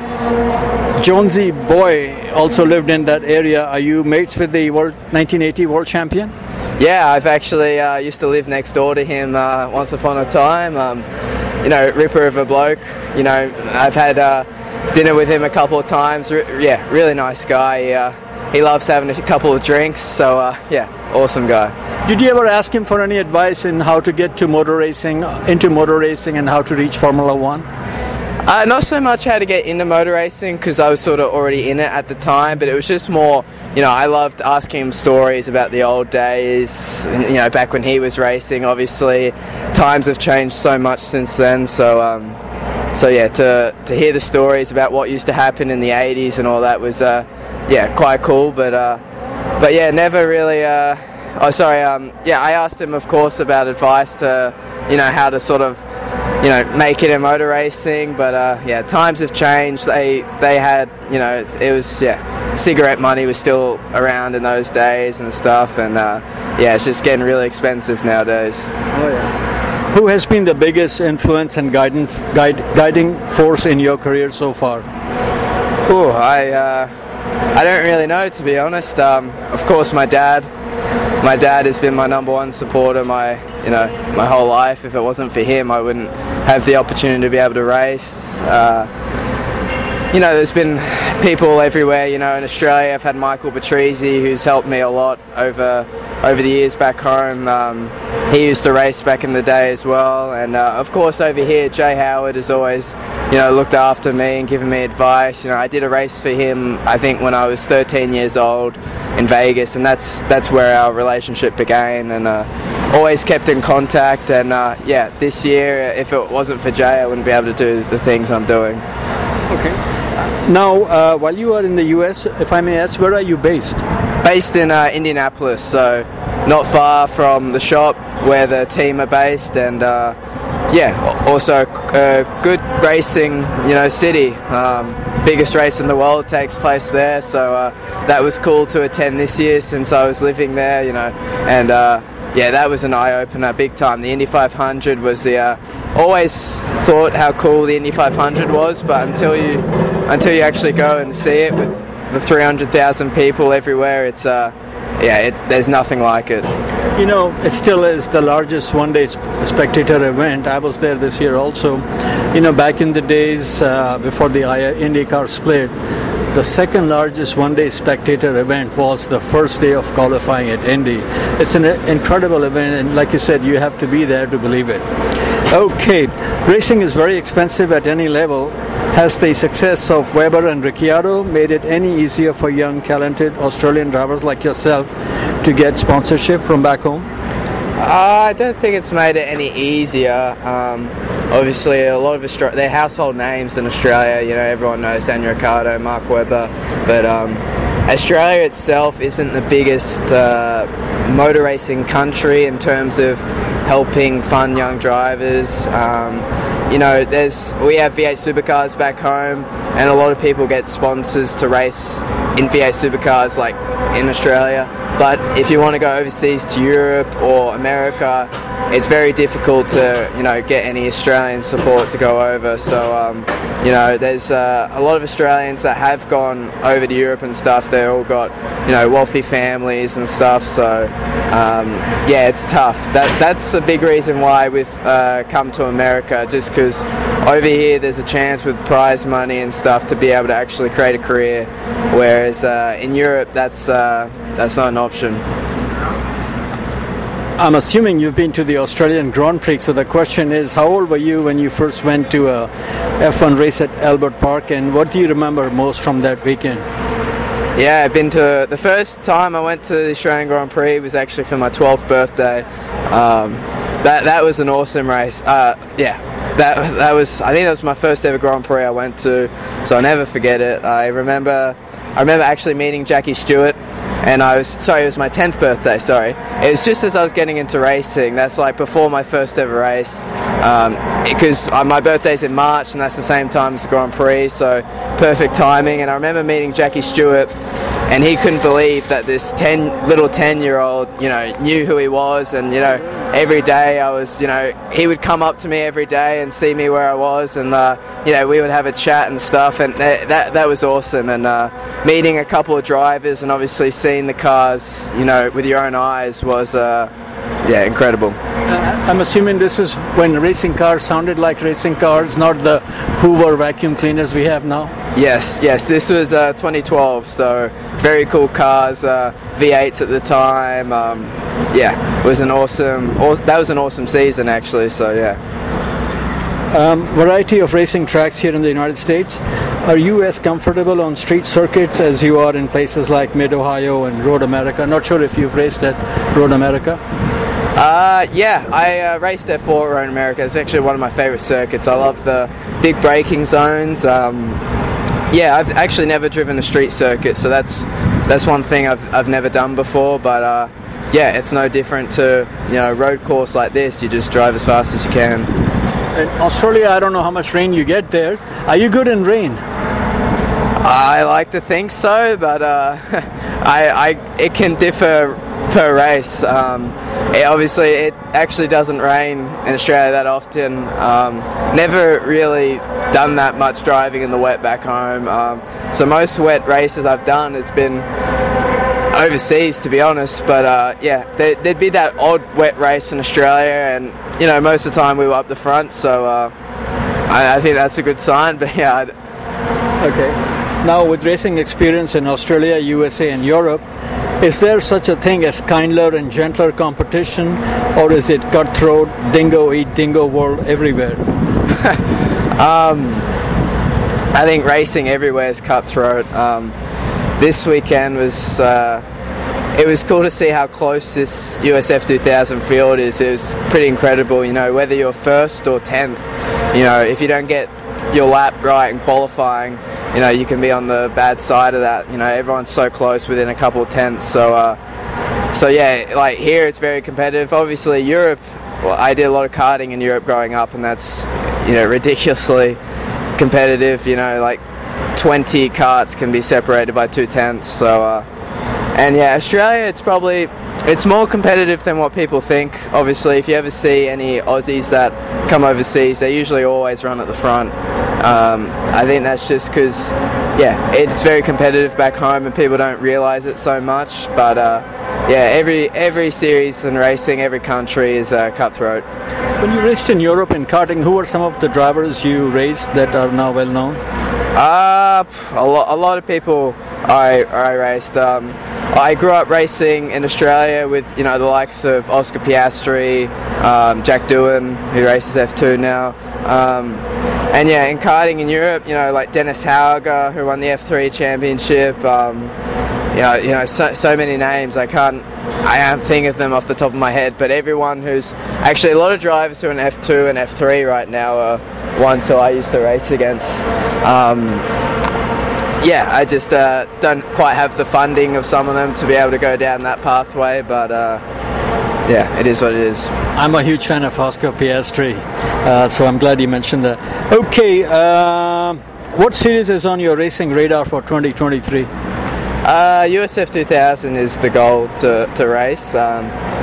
F: Jonesy Boy also lived in that area. Are you mates with the world nineteen eighty world champion?
H: Yeah, I've actually uh, used to live next door to him uh, once upon a time. Um, you know, ripper of a bloke. You know, I've had uh, dinner with him a couple of times. Re- yeah, really nice guy. Uh, he loves having a couple of drinks. So uh, yeah, awesome guy.
F: Did you ever ask him for any advice in how to get to motor racing, into motor racing, and how to reach Formula One?
H: Uh, not so much how to get into motor racing, because I was sort of already in it at the time, but it was just more, you know, I loved asking him stories about the old days, you know, back when he was racing. Obviously, times have changed so much since then, so um, so yeah, to to hear the stories about what used to happen in the eighties and all that was, uh, yeah, quite cool, but uh, but yeah, never really, uh, oh sorry, um, yeah, I asked him, of course, about advice to, you know, how to sort of, you know, make it in motor racing, but uh, yeah, times have changed. They they had, you know, it was, yeah, cigarette money was still around in those days and stuff, and uh, yeah, it's just getting really expensive nowadays.
F: Oh yeah. Who has been the biggest influence and guiding guide, guiding force in your career so far?
H: Oh, I uh, I don't really know, to be honest. Um, of course, my dad. My dad has been my number one supporter my, you know, my whole life. If it wasn't for him, I wouldn't have the opportunity to be able to race. Uh, you know, there's been people everywhere. You know, in Australia, I've had Michael Patrese, who's helped me a lot over over the years back home. Um, he used to race back in the day as well, and uh, of course over here, Jay Howard has always, you know, looked after me and given me advice. You know, I did a race for him, I think, when I was thirteen years old in Vegas, and that's that's where our relationship began, and uh, always kept in contact. And uh, yeah, this year, if it wasn't for Jay, I wouldn't be able to do the things I'm doing.
F: Okay. Now, uh, while you are in the U S, if I may ask, where are you based?
H: Based in uh, Indianapolis, so not far from the shop where the team are based, and uh, yeah, also a good racing, you know, city. Um, biggest race in the world takes place there, so uh, that was cool to attend this year since I was living there, you know, and uh, yeah, that was an eye-opener, big time. The Indy five hundred was the, uh, always thought how cool the Indy five hundred was, but until you, until you actually go and see it with the three hundred thousand people everywhere, it's, uh, yeah, it's, there's nothing like it.
F: You know, it still is the largest one-day spectator event. I was there this year also. You know, back in the days uh, before the IndyCar split, the second largest one-day spectator event was the first day of qualifying at Indy. It's an incredible event, and like you said, you have to be there to believe it. Okay, racing is very expensive at any level. Has the success of Weber and Ricciardo made it any easier for young, talented Australian drivers like yourself to get sponsorship from back home?
H: Uh, I don't think it's made it any easier. Um, obviously, a lot of Austra- they're household names in Australia. You know, everyone knows Daniel Ricciardo, Mark Webber, but um, Australia itself isn't the biggest uh, motor racing country in terms of helping fund young drivers. Um, you know, there's we have V eight supercars back home, and a lot of people get sponsors to race in V eight supercars, like in Australia. But if you want to go overseas to Europe or America, it's very difficult to, you know, get any Australian support to go over. So, um, you know, there's uh, a lot of Australians that have gone over to Europe and stuff. They've all got, you know, wealthy families and stuff. So, um, yeah, it's tough. That that's a big reason why we've uh, come to America, just because over here there's a chance with prize money and stuff to be able to actually create a career, whereas uh, in Europe that's uh, that's not an option.
F: I'm assuming you've been to the Australian Grand Prix, so the question is, how old were you when you first went to a F one race at Albert Park, and what do you remember most from that weekend?
H: Yeah, I've been to, the first time I went to the Australian Grand Prix was actually for my twelfth birthday. Um, that that was an awesome race. Uh, yeah, that that was. I think that was my first ever Grand Prix I went to, so I'll never forget it. I remember, I remember actually meeting Jackie Stewart, and I was sorry, it was my tenth birthday. Sorry, it was just as I was getting into racing. That's like before my first ever race, because um, my birthday's in March, and that's the same time as the Grand Prix, so perfect timing. And I remember meeting Jackie Stewart, and he couldn't believe that this ten little ten-year-old, you know, knew who he was, and you know, every day I was, you know, he would come up to me every day and see me where I was, and uh, you know, we would have a chat and stuff, and that that, that was awesome. And uh, meeting a couple of drivers and obviously seeing the cars, you know, with your own eyes was, uh, yeah, incredible.
I: Uh, I'm assuming this is when racing cars sounded like racing cars, not the Hoover vacuum cleaners we have now.
H: Yes, yes, this was uh, twenty twelve, so very cool cars, uh, V eights at the time. Um, yeah, it was an awesome, aw- that was an awesome season actually, so yeah.
I: Um, variety of racing tracks here in the United States. Are you as comfortable on street circuits as you are in places like Mid-Ohio and Road America? Not sure if you've raced at Road America.
H: Uh, yeah, I uh, raced at Fort Road America. It's actually one of my favorite circuits. I love the big braking zones. Um, yeah, I've actually never driven a street circuit, so that's that's one thing I've I've never done before. But uh, yeah, it's no different to, you know, a road course like this. You just drive as fast as you can.
I: In Australia, I don't know how much rain you get there. Are you good in rain?
H: I like to think so, but uh, I, I it can differ per race. Um, it, obviously, it actually doesn't rain in Australia that often. Um, never really done that much driving in the wet back home. Um, so most wet races I've done has been overseas, to be honest. But uh, yeah, there, there'd be that odd wet race in Australia, and you know, most of the time we were up the front. So uh, I, I think that's a good sign. But yeah. I'd...
I: Okay. Now, with racing experience in Australia, U S A, and Europe, is there such a thing as kinder and gentler competition, or is it cutthroat, dingo eat dingo world everywhere?
H: um, I think racing everywhere is cutthroat. Um, this weekend was uh, it was cool to see how close this U S F two thousand field is. It was pretty incredible. You know, whether you're first or tenth, you know, if you don't get your lap right in qualifying, you know, you can be on the bad side of that. You know, everyone's so close within a couple of tenths. So, uh, so yeah, like here it's very competitive. Obviously, Europe. Well, I did a lot of karting in Europe growing up, and that's, you know, ridiculously competitive. You know, like twenty karts can be separated by two tenths. So, uh, and yeah, Australia, it's probably it's more competitive than what people think. Obviously, if you ever see any Aussies that come overseas, they usually always run at the front. Um, I think that's just because, yeah, it's very competitive back home and people don't realise it so much. But uh, yeah, every every series in racing, every country is uh, cutthroat.
I: When you raced in Europe in karting, who are some of the drivers you raced that are now well known?
H: Uh, a, lo- a lot of people I, I raced. Um, I grew up racing in Australia with, you know, the likes of Oscar Piastri, um, Jack Doohan, who races F two now. Um, and yeah, in karting in Europe, you know, like Dennis Hauger, who won the F three championship. Um, you know, you know, so, so many names. I can't, I can't think of them off the top of my head. But everyone who's actually a lot of drivers who are in F two and F three right now are ones who I used to race against. Um, Yeah, I just uh, don't quite have the funding of some of them to be able to go down that pathway, but uh, yeah, it is what it is.
I: I'm a huge fan of Oscar Piastri, uh, so I'm glad you mentioned that. Okay, uh, what series is on your racing radar for twenty twenty-three?
H: Uh, U S F two thousand is the goal to, to race. Um,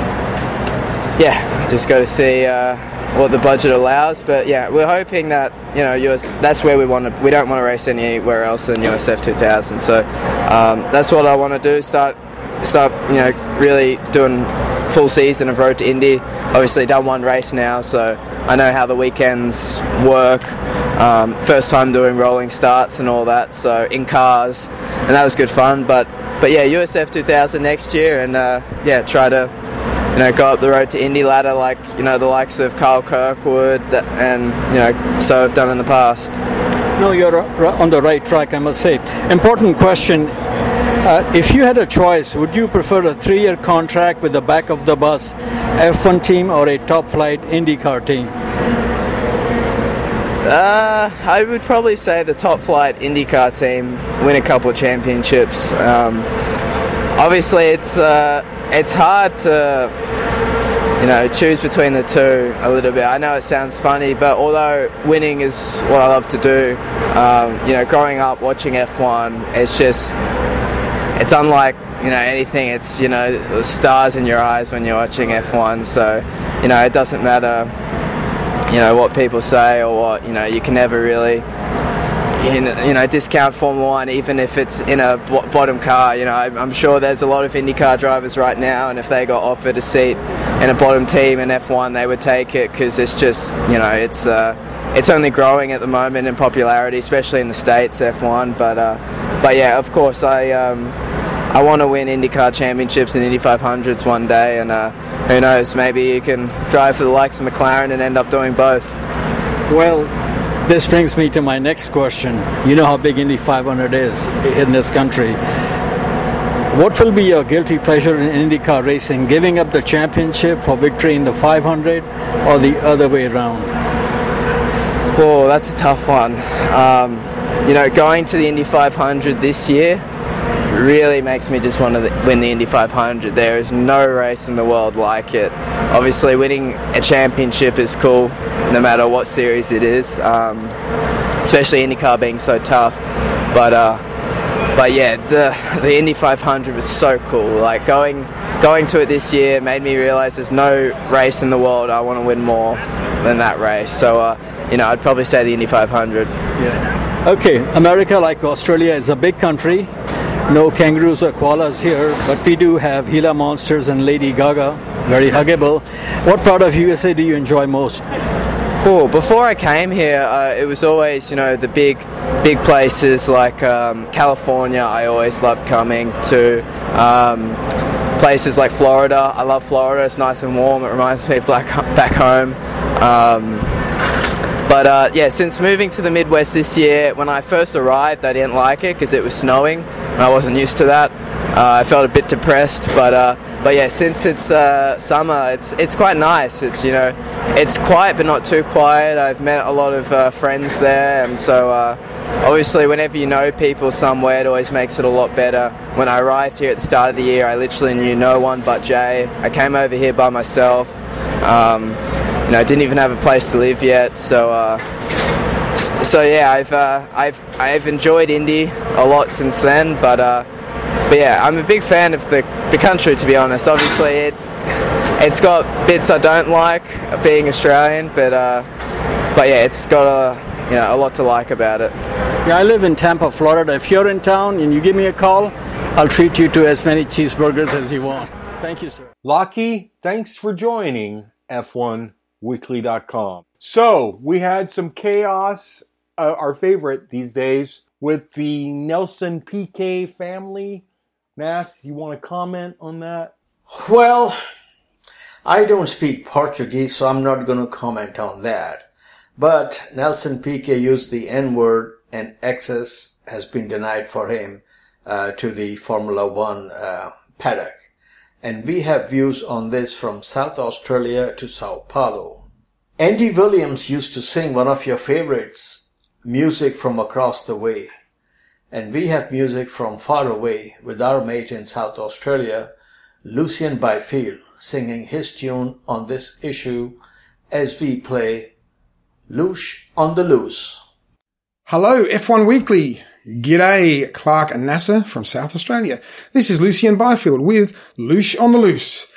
H: yeah, just got to see uh, what the budget allows, but yeah, we're hoping that, you know, U S that's where we want to. We don't want to race anywhere else than U S F two thousand. So um, that's what I want to do. Start, start, you know, really doing full season of Road to Indy. Obviously, done one race now, so I know how the weekends work. Um, first time doing rolling starts and all that, so in cars, and that was good fun. But but yeah, U S F two thousand next year, and uh, yeah, try to, you know, go up the Road to Indy ladder like, you know, the likes of Carl Kirkwood and, you know, so I've done in the past.
I: No, you're on the right track, I must say. Important question. Uh, if you had a choice, would you prefer a three-year contract with the back of the bus F one team or a top-flight IndyCar team?
H: Uh, I would probably say the top-flight IndyCar team, win a couple of championships. Um, obviously, it's uh, it's hard to, you know, choose between the two a little bit. I know it sounds funny, but although winning is what I love to do, um, you know, growing up watching F one, it's just, it's unlike, you know, anything. It's, you know, the stars in your eyes when you're watching F one. So, you know, it doesn't matter, you know, what people say or what, you know, you can never really, you know, discount Formula One, even if it's in a bottom car. You know, I'm sure there's a lot of IndyCar drivers right now, and if they got offered a seat in a bottom team in F one, they would take it, because it's just, you know, it's uh, it's only growing at the moment in popularity, especially in the States, F one. But uh, but yeah, of course, I um, I want to win IndyCar championships and Indy five hundreds one day, and uh, who knows, maybe you can drive for the likes of McLaren and end up doing both.
I: Well, this brings me to my next question. You know how big Indy five hundred is in this country. What will be your guilty pleasure in IndyCar racing? Giving up the championship for victory in the five hundred, or the other way around?
H: Oh, that's a tough one. Um, you know, going to the Indy five hundred this year really makes me just want to win the Indy five hundred. There is no race in the world like it. Obviously, winning a championship is cool, no matter what series it is, um, especially IndyCar being so tough. But uh, but yeah, the the Indy five hundred was so cool. Like going going to it this year made me realize there's no race in the world I want to win more than that race. So uh, you know, I'd probably say the Indy five hundred.
I: Yeah. Okay, America, like Australia, is a big country. No kangaroos or koalas here, but we do have Gila monsters and Lady Gaga, very huggable. What part of U S A do you enjoy most?
H: Oh, before I came here, uh, it was always, you know, the big, big places like um, California. I always loved coming to. Um, places like Florida. I love Florida. It's nice and warm. It reminds me of back back home. Um, But uh, yeah, since moving to the Midwest this year, when I first arrived, I didn't like it because it was snowing, and I wasn't used to that. Uh, I felt a bit depressed, but uh, but yeah, since it's uh, summer, it's it's quite nice. It's, you know, it's quiet but not too quiet. I've met a lot of uh, friends there, and so uh, obviously, whenever you know people somewhere, it always makes it a lot better. When I arrived here at the start of the year, I literally knew no one but Jay. I came over here by myself. Um, You know, I didn't even have a place to live yet, so uh, so yeah, I've uh, I've I've enjoyed Indy a lot since then. But uh, but yeah, I'm a big fan of the, the country, to be honest. Obviously, it's it's got bits I don't like, being Australian, but uh, but yeah, it's got a you know a lot to like about it.
I: Yeah, I live in Tampa, Florida. If you're in town and you give me a call, I'll treat you to as many cheeseburgers as you want. Thank you, sir.
E: Lockie, thanks for joining F one Weekly dot com. So, we had some chaos, uh, our favorite these days, with the Nelson Piquet family. Nass, you want to comment on that?
F: Well, I don't speak Portuguese, so I'm not going to comment on that. But Nelson Piquet used the N-word, and access has been denied for him uh, to the Formula One uh, paddock. And we have views on this from South Australia to Sao Paulo. Andy Williams used to sing one of your favorites, Music from Across the Way. And we have music from far away with our mate in South Australia, Lucien Byfield, singing his tune on this issue as we play Loosh on the Loose.
C: Hello, F one Weekly. G'day, Clark and Nasser from South Australia. This is Lucien Byfield with Loosh on the Loose.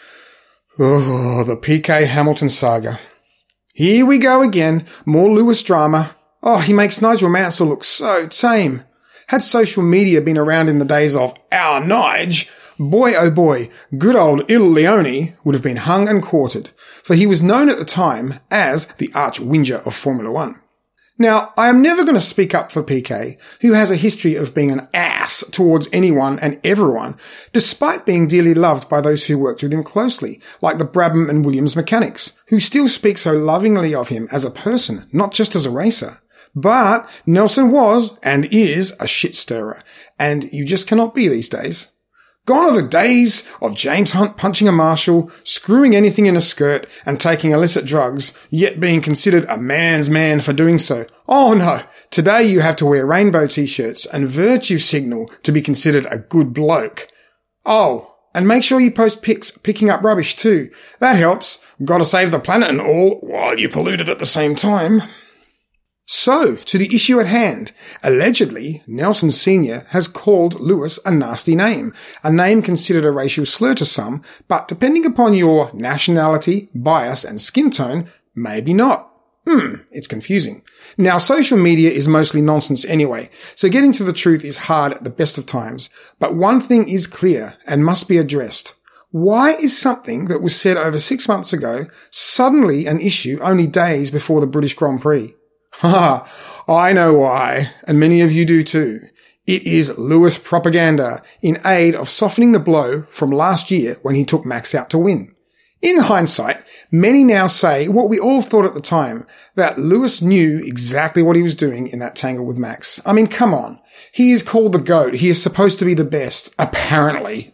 C: Oh, the Piquet Hamilton saga. Here we go again. More Lewis drama. Oh, he makes Nigel Mansell look so tame. Had social media been around in the days of our Nige, boy oh boy, good old Il Leone would have been hung and quartered, for he was known at the time as the arch whinger of Formula One. Now, I am never going to speak up for Piquet, who has a history of being an ass towards anyone and everyone, despite being dearly loved by those who worked with him closely, like the Brabham and Williams mechanics, who still speak so lovingly of him as a person, not just as a racer. But Nelson was and is a shit stirrer, and you just cannot be these days. Gone are the days of James Hunt punching a marshal, screwing anything in a skirt, and taking illicit drugs, yet being considered a man's man for doing so. Oh no, today you have to wear rainbow t-shirts and virtue signal to be considered a good bloke. Oh, and make sure you post pics picking up rubbish too. That helps. Gotta save the planet and all, while you pollute it at the same time. So, to the issue at hand. Allegedly, Nelson Senior has called Lewis a nasty name, a name considered a racial slur to some, but depending upon your nationality, bias, and skin tone, maybe not. Hmm, it's confusing. Now, social media is mostly nonsense anyway, so getting to the truth is hard at the best of times. But one thing is clear and must be addressed. Why is something that was said over six months ago suddenly an issue only days before the British Grand Prix? Ha! I know why, and many of you do too. It is Lewis propaganda in aid of softening the blow from last year when he took Max out to win. In hindsight, many now say what we all thought at the time, that Lewis knew exactly what he was doing in that tangle with Max. I mean, come on. He is called the GOAT. He is supposed to be the best, apparently.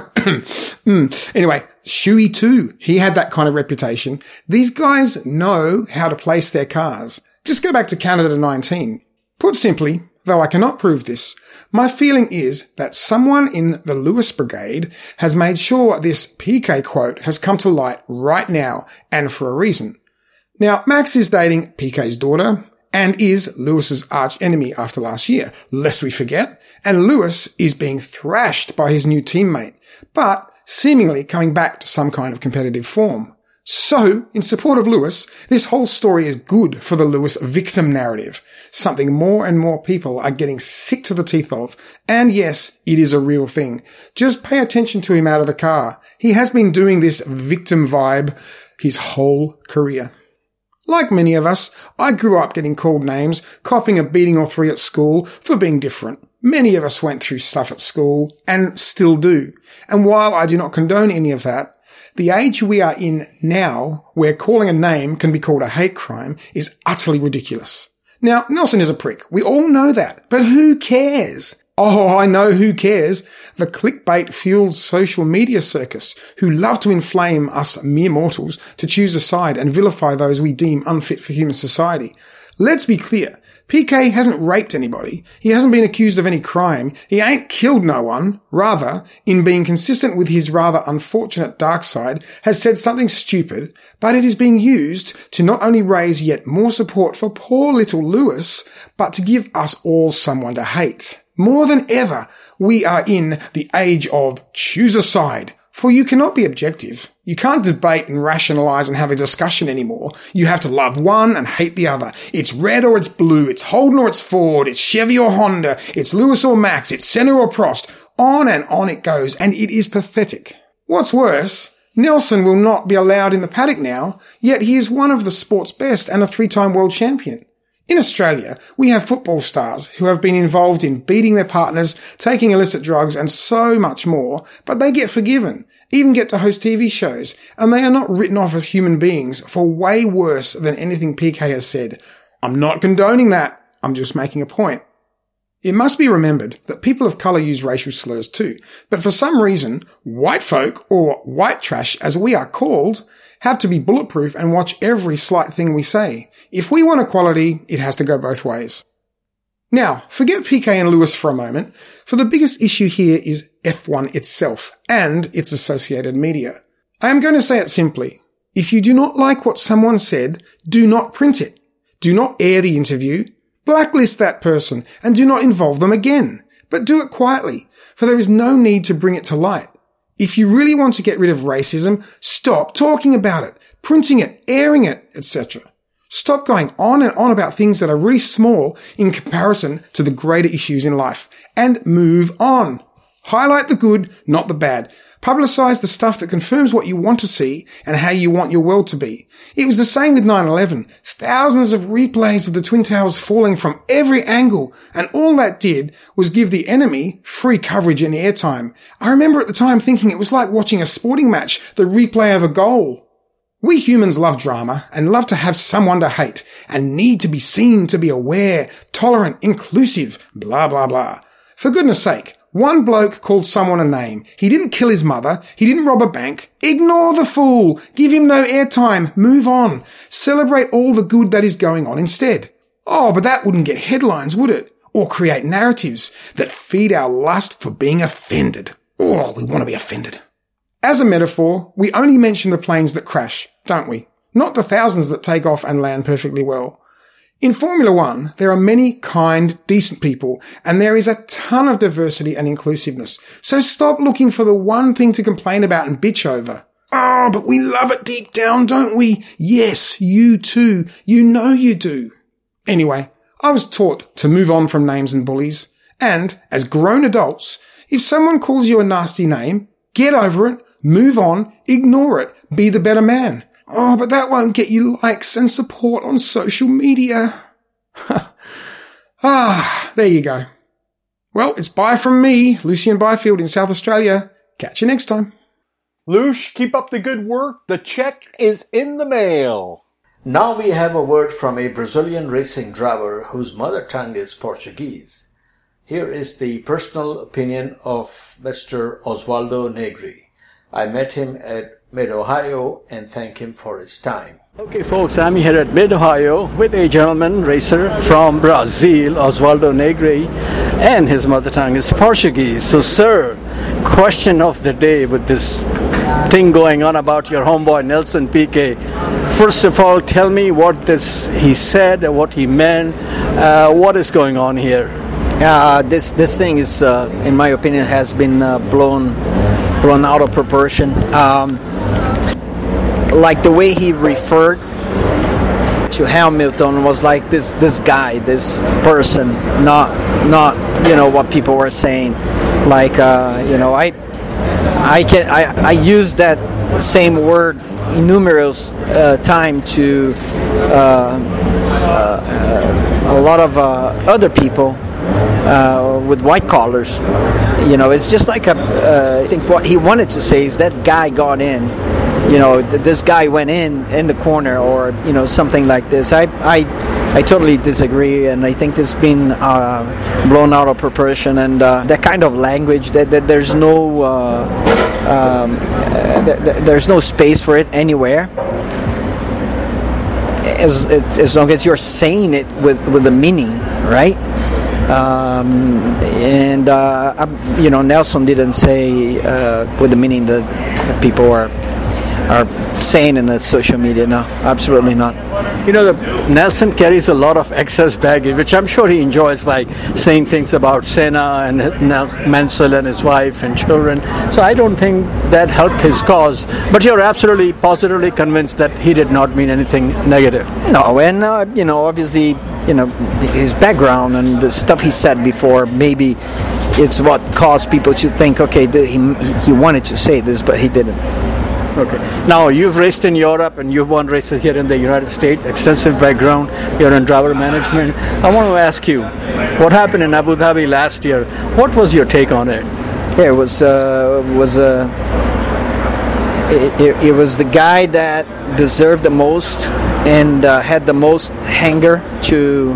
C: mm. Anyway, Shuey too. He had that kind of reputation. These guys know how to place their cars. Just go back to Canada nineteen. Put simply, though I cannot prove this, my feeling is that someone in the Lewis Brigade has made sure this P K quote has come to light right now, and for a reason. Now, Max is dating P K's daughter, and is Lewis's arch enemy after last year, lest we forget, and Lewis is being thrashed by his new teammate, but seemingly coming back to some kind of competitive form. So, in support of Lewis, this whole story is good for the Lewis victim narrative, something more and more people are getting sick to the teeth of, and yes, it is a real thing. Just pay attention to him out of the car. He has been doing this victim vibe his whole career. Like many of us, I grew up getting called names, copping a beating or three at school for being different. Many of us went through stuff at school, and still do. And while I do not condone any of that, the age we are in now, where calling a name can be called a hate crime, is utterly ridiculous. Now, Nelson is a prick. We all know that. But who cares? Oh, I know who cares. The clickbait-fueled social media circus who love to inflame us mere mortals to choose a side and vilify those we deem unfit for human society. Let's be clear. P K hasn't raped anybody. He hasn't been accused of any crime. He ain't killed no one. Rather, in being consistent with his rather unfortunate dark side, has said something stupid, but it is being used to not only raise yet more support for poor little Lewis, but to give us all someone to hate. More than ever, we are in the age of choose a side. For you cannot be objective. You can't debate and rationalise and have a discussion anymore. You have to love one and hate the other. It's red or it's blue. It's Holden or it's Ford. It's Chevy or Honda. It's Lewis or Max. It's Senna or Prost. On and on it goes, and it is pathetic. What's worse, Nelson will not be allowed in the paddock now, yet he is one of the sport's best and a three-time world champion. In Australia, we have football stars who have been involved in beating their partners, taking illicit drugs, and so much more, but they get forgiven, even get to host T V shows, and they are not written off as human beings for way worse than anything P K has said. I'm not condoning that. I'm just making a point. It must be remembered that people of colour use racial slurs too, but for some reason, white folk, or white trash as we are called, have to be bulletproof and watch every slight thing we say. If we want equality, it has to go both ways. Now, forget P K and Lewis for a moment, for the biggest issue here is F one itself and its associated media. I am going to say it simply. If you do not like what someone said, do not print it. Do not air the interview. Blacklist that person and do not involve them again. But do it quietly, for there is no need to bring it to light. If you really want to get rid of racism, stop talking about it, printing it, airing it, et cetera. Stop going on and on about things that are really small in comparison to the greater issues in life, and move on. Highlight the good, not the bad. Publicize the stuff that confirms what you want to see and how you want your world to be. It was the same with nine eleven. Thousands of replays of the Twin Towers falling from every angle, and all that did was give the enemy free coverage and airtime. I remember at the time thinking it was like watching a sporting match, the replay of a goal. We humans love drama and love to have someone to hate and need to be seen to be aware, tolerant, inclusive, blah, blah, blah. For goodness sake, one bloke called someone a name. He didn't kill his mother. He didn't rob a bank. Ignore the fool. Give him no airtime. Move on. Celebrate all the good that is going on instead. Oh, but that wouldn't get headlines, would it? Or create narratives that feed our lust for being offended. Oh, we want to be offended. As a metaphor, we only mention the planes that crash, don't we? Not the thousands that take off and land perfectly well. In Formula One, there are many kind, decent people, and there is a ton of diversity and inclusiveness. So stop looking for the one thing to complain about and bitch over. Oh, but we love it deep down, don't we? Yes, you too. You know you do. Anyway, I was taught to move on from names and bullies. And, as grown adults, if someone calls you a nasty name, get over it, move on, ignore it, be the better man. Oh, but that won't get you likes and support on social media. Ah, there you go. Well, it's bye from me, Lucian Byfield in South Australia. Catch you next time.
E: Lush, keep up the good work. The check is in the mail.
F: Now we have a word from a Brazilian racing driver whose mother tongue is Portuguese. Here is the personal opinion of Mister Oswaldo Negri. I met him at Mid-Ohio and thank him for his time.
I: Okay, folks, I'm here at Mid-Ohio with a gentleman racer from Brazil, Oswaldo Negri, and his mother tongue is Portuguese. So, sir, question of the day with this thing going on about your homeboy Nelson Piquet. First of all, tell me what this he said, what he meant, uh, what is going on here?
J: Uh, this this thing is, uh, in my opinion, has been uh, blown blown out of proportion. Um, like the way he referred to Hamilton was like this this guy, this person, not not you know what people were saying. Like uh, you know, I I can I I use that same word numerous uh, time to uh, uh, a lot of uh, other people uh, with white collars. You know, it's just like a. Uh, I think what he wanted to say is that guy got in. You know, th- this guy went in in the corner, or you know, something like this. I I, I totally disagree, and I think this has been uh, blown out of proportion. And uh, that kind of language, that, that there's no uh, um, uh, th- th- there's no space for it anywhere. As as long as you're saying it with with a meaning, right? Um, and uh, you know, Nelson didn't say uh, with the meaning that, that people are are saying in the social media. No, absolutely not.
I: You know, the, Nelson carries a lot of excess baggage, which I'm sure he enjoys, like saying things about Senna and Mansell and his wife and children. So I don't think that helped his cause. But you're absolutely positively convinced that he did not mean anything negative.
J: No, and uh, you know, obviously, you know, his background and the stuff he said before, maybe it's what caused people to think, okay, the, he he wanted to say this, but he didn't.
I: Okay. Now, you've raced in Europe and you've won races here in the United States, extensive background, you're in driver management. I want to ask you, what happened in Abu Dhabi last year? What was your take on it?
J: Yeah, it was, uh, was uh, it, it, it was the guy that deserved the most and uh, had the most hanger to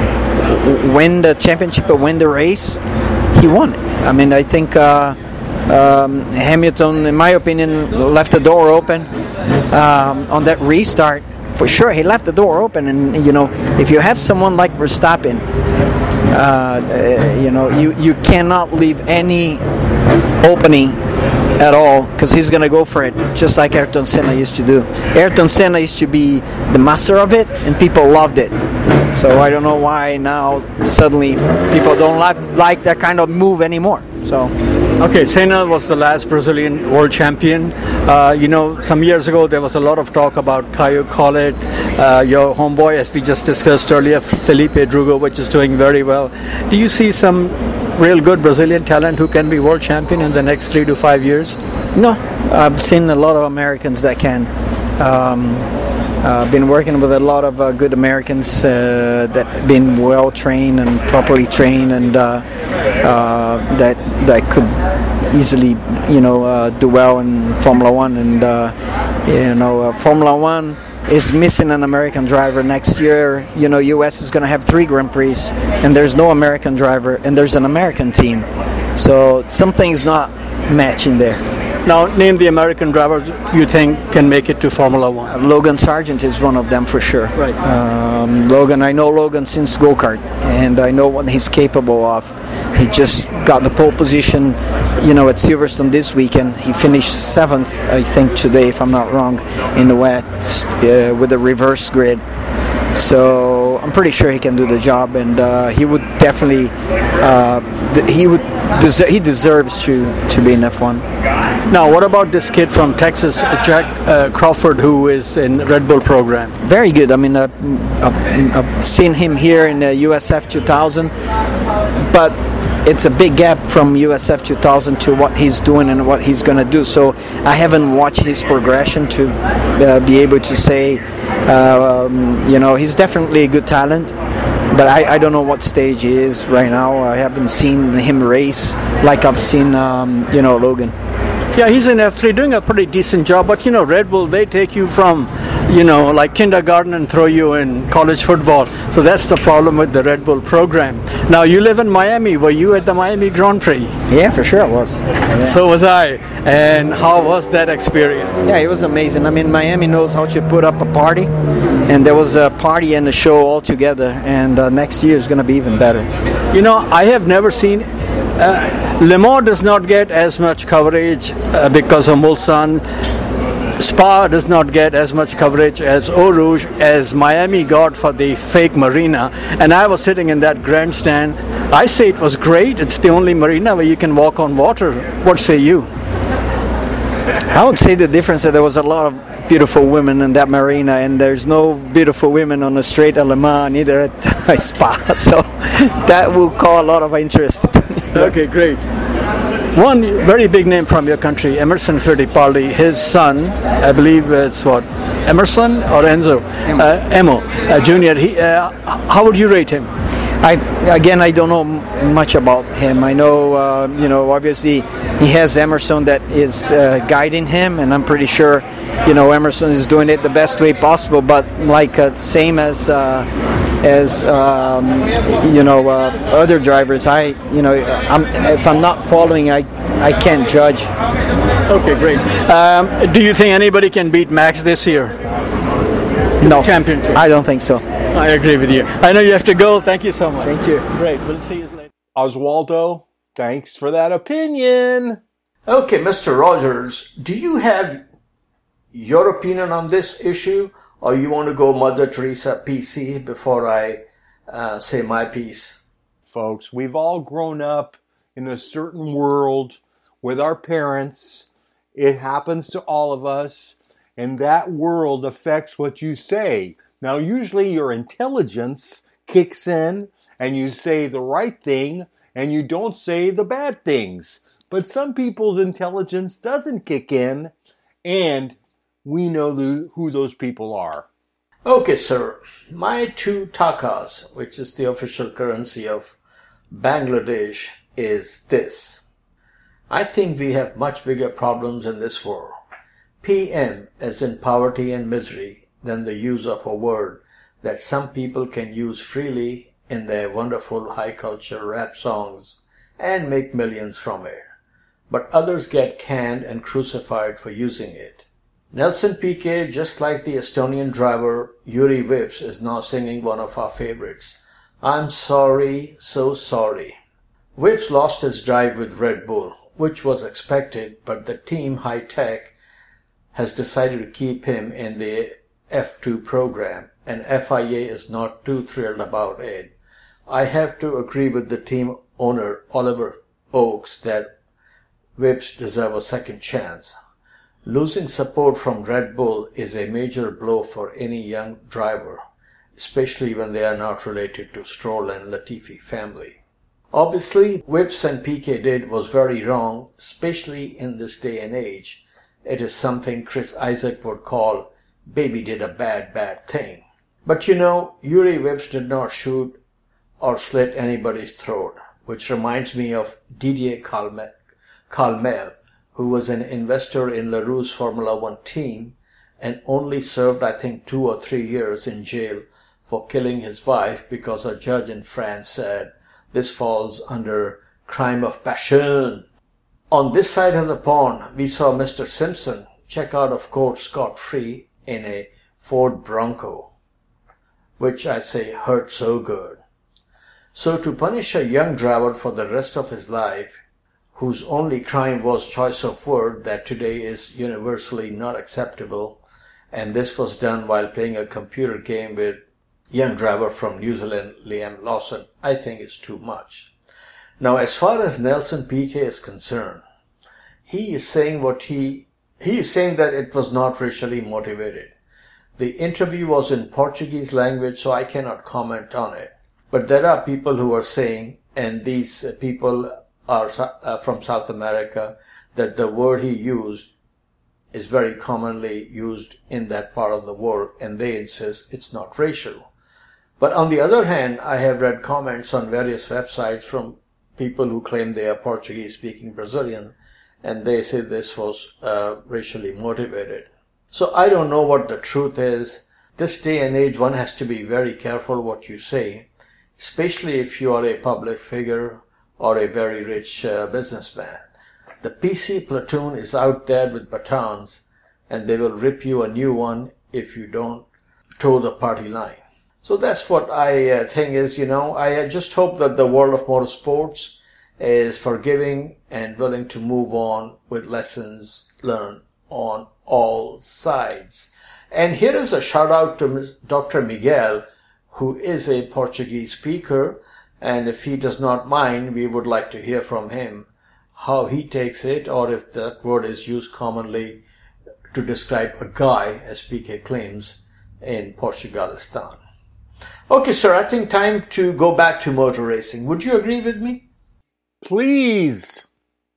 J: win the championship or win the race. He won it. I mean, I think... Uh, Um, Hamilton, in my opinion, left the door open um, on that restart. For sure, he left the door open, and you know, if you have someone like Verstappen, uh, you know, you, you cannot leave any opening at all, because he's going to go for it, just like Ayrton Senna used to do. Ayrton Senna used to be the master of it, and people loved it. So I don't know why now suddenly people don't like, like that kind of move anymore. So.
I: Okay, Senna was the last Brazilian world champion. Uh, you know, some years ago there was a lot of talk about Caio Collet, uh, your homeboy, as we just discussed earlier, Felipe Drugo, which is doing very well. Do you see some real good Brazilian talent who can be world champion in the next three to five years?
J: No, I've seen a lot of Americans that can. Um, I've uh, been working with a lot of uh, good Americans uh, that have been well trained and properly trained, and uh, uh, that that could easily, you know, uh, do well in Formula One. And uh, You know, uh, Formula One is missing an American driver next year. You know, U S is going to have three Grand Prix, and there's no American driver, and there's an American team. So something's not matching there.
I: Now, name the American drivers you think can make it to Formula One.
J: Uh, Logan Sargent is one of them for sure.
I: Right.
J: Um, Logan, I know Logan since go-kart, and I know what he's capable of. He just got the pole position, you know, at Silverstone this weekend. He finished seventh, I think, today, if I'm not wrong, in the West uh, with a reverse grid. So I'm pretty sure he can do the job, and uh, he would definitely, uh, th- he would, des- he deserves to, to be in F one.
I: Now, what about this kid from Texas, Jack uh, Crawford, who is in Red Bull program?
J: Very good. I mean, uh, I've, I've seen him here in the U S F two thousand, but it's a big gap from U S F two thousand to what he's doing and what he's going to do. So I haven't watched his progression to uh, be able to say, uh, um, you know, he's definitely a good talent. But I, I don't know what stage he is right now. I haven't seen him race like I've seen, um, you know, Logan.
I: Yeah, he's in F three doing a pretty decent job. But, you know, Red Bull, they take you from, you know, like kindergarten and throw you in college football. So that's the problem with the Red Bull program. Now, you live in Miami. Were you at the Miami Grand Prix?
J: Yeah, for sure it was. Yeah.
I: So was I. And how was that experience?
J: Yeah, it was amazing. I mean, Miami knows how to put up a party. And there was a party and a show all together. And uh, next year is going to be even better.
I: You know, I have never seen... Uh, Le Mans does not get as much coverage uh, because of Mulsanne. Spa does not get as much coverage as Eau Rouge as Miami got for the fake marina. And I was sitting in that grandstand. I say it was great. It's the only marina where you can walk on water. What say you?
J: I would say the difference that there was a lot of beautiful women in that marina, and there's no beautiful women on the straight at Le Mans, neither at Spa. So that will call a lot of interest.
I: Okay, great. One very big name from your country, Emerson Fittipaldi, his son, I believe it's what, Emerson or Enzo? Uh, Emo, uh, Junior. He, uh, how would you rate him?
J: I again, I don't know m- much about him. I know, uh, you know, obviously he has Emerson that is uh, guiding him, and I'm pretty sure, you know, Emerson is doing it the best way possible. But like uh, same as uh, as um, you know uh, other drivers, I you know, I'm, if I'm not following, I I can't judge.
I: Okay, great. Um, do you think anybody can beat Max this year?
J: No,
I: championship.
J: I don't think so.
I: I agree with you. I know you have to go. Thank you so much.
J: Thank you.
I: Great. We'll see you later.
E: Oswaldo, thanks for that opinion.
F: Okay, Mister Rogers, do you have your opinion on this issue, or you want to go Mother Teresa P C before I uh, say my piece?
E: Folks, we've all grown up in a certain world with our parents. It happens to all of us, and that world affects what you say. Now, usually your intelligence kicks in and you say the right thing and you don't say the bad things. But some people's intelligence doesn't kick in, and we know the, who those people are.
F: Okay, sir. My two takas, which is the official currency of Bangladesh, is this. I think we have much bigger problems in this world. P M, as in poverty and misery, than the use of a word that some people can use freely in their wonderful high culture rap songs and make millions from it. But others get canned and crucified for using it. Nelson Piquet, just like the Estonian driver Yuri Vips, is now singing one of our favorites. I'm sorry, so sorry. Vips lost his drive with Red Bull, which was expected, but the team High Tech has decided to keep him in the F two program, and F I A is not too thrilled about it. I have to agree with the team owner, Oliver Oakes, that Vips deserve a second chance. Losing support from Red Bull is a major blow for any young driver, especially when they are not related to Stroll and Latifi family. Obviously, Vips and Piquet did was very wrong, especially in this day and age. It is something Chris Isaac would call baby did a bad, bad thing. But you know, Yuri Vips did not shoot or slit anybody's throat, which reminds me of Didier Calmel, who was an investor in LaRue's Formula One team and only served, I think, two or three years in jail for killing his wife because a judge in France said this falls under crime of passion. On this side of the pond, we saw Mister Simpson check out of court scot-free in a Ford Bronco, which I say hurt so good. So to punish a young driver for the rest of his life, whose only crime was choice of word that today is universally not acceptable, and this was done while playing a computer game with young driver from New Zealand, Liam Lawson, I think is too much. Now, as far as Nelson Piquet is concerned, he is saying what he, he is saying that it was not racially motivated. The interview was in Portuguese language, so I cannot comment on it. But there are people who are saying, and these people are uh, from South America, that the word he used is very commonly used in that part of the world, and they insist it's not racial. But on the other hand, I have read comments on various websites from people who claim they are Portuguese-speaking Brazilian, and they say this was uh, racially motivated. So I don't know what the truth is. This day and age, one has to be very careful what you say, especially if you are a public figure or a very rich uh, businessman. The P C platoon is out there with batons, and they will rip you a new one if you don't toe the party line. So that's what I uh, think is, you know, I uh, just hope that the world of motorsports is forgiving and willing to move on with lessons learned on all sides. And here is a shout out to Doctor Miguel, who is a Portuguese speaker, and if he does not mind, we would like to hear from him how he takes it, or if that word is used commonly to describe a guy, as Piquet claims, in Portugalistan. Okay, sir, I think time to go back to motor racing. Would you agree with me?
E: Please.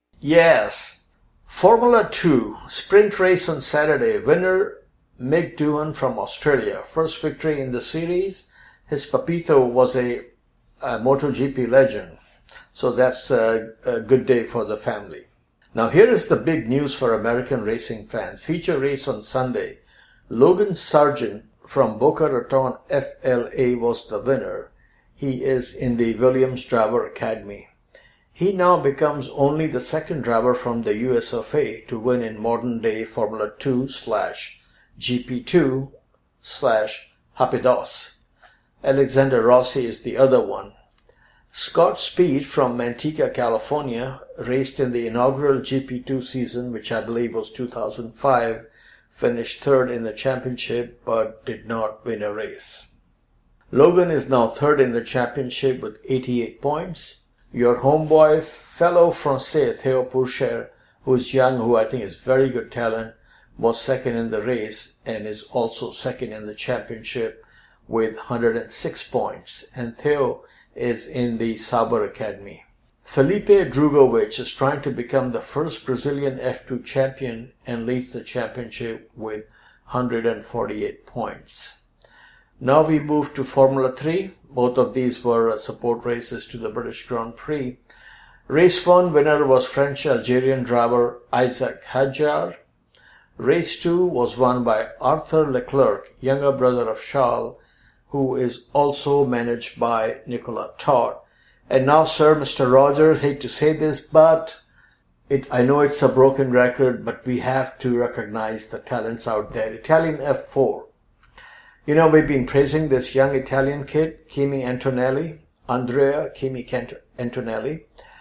F: Yes. Formula two, sprint race on Saturday. Winner Mick Doohan from Australia. First victory in the series. His papito was a, a MotoGP legend. So that's a, a good day for the family. Now here is the big news for American racing fans. Feature race on Sunday. Logan Sargent from Boca Raton F L A was the winner. He is in the Williams Driver Academy. He now becomes only the second driver from the U S of A to win in modern day Formula two slash G P two slash Rapidos. Alexander Rossi is the other one. Scott Speed from Manteca, California, raced in the inaugural G P two season, which I believe was two thousand five, finished third in the championship but did not win a race. Logan is now third in the championship with eighty-eight points. Your homeboy, fellow Francais Theo Pourchaire, who is young, who I think is very good talent, was second in the race and is also second in the championship with one hundred six points. And Theo is in the Sauber Academy. Felipe Drugovich is trying to become the first Brazilian F two champion and leads the championship with one hundred forty-eight points. Now we move to Formula three. Both of these were support races to the British Grand Prix. Race one winner was French-Algerian driver Isaac Hadjar. Race two was won by Arthur Leclerc, younger brother of Charles, who is also managed by Nicolas Todd. And now, sir, Mister Rogers, hate to say this, but it, I know it's a broken record, but we have to recognize the talents out there. Italian F four. You know, we've been praising this young Italian kid, Kimi Antonelli, Andrea Kimi Antonelli.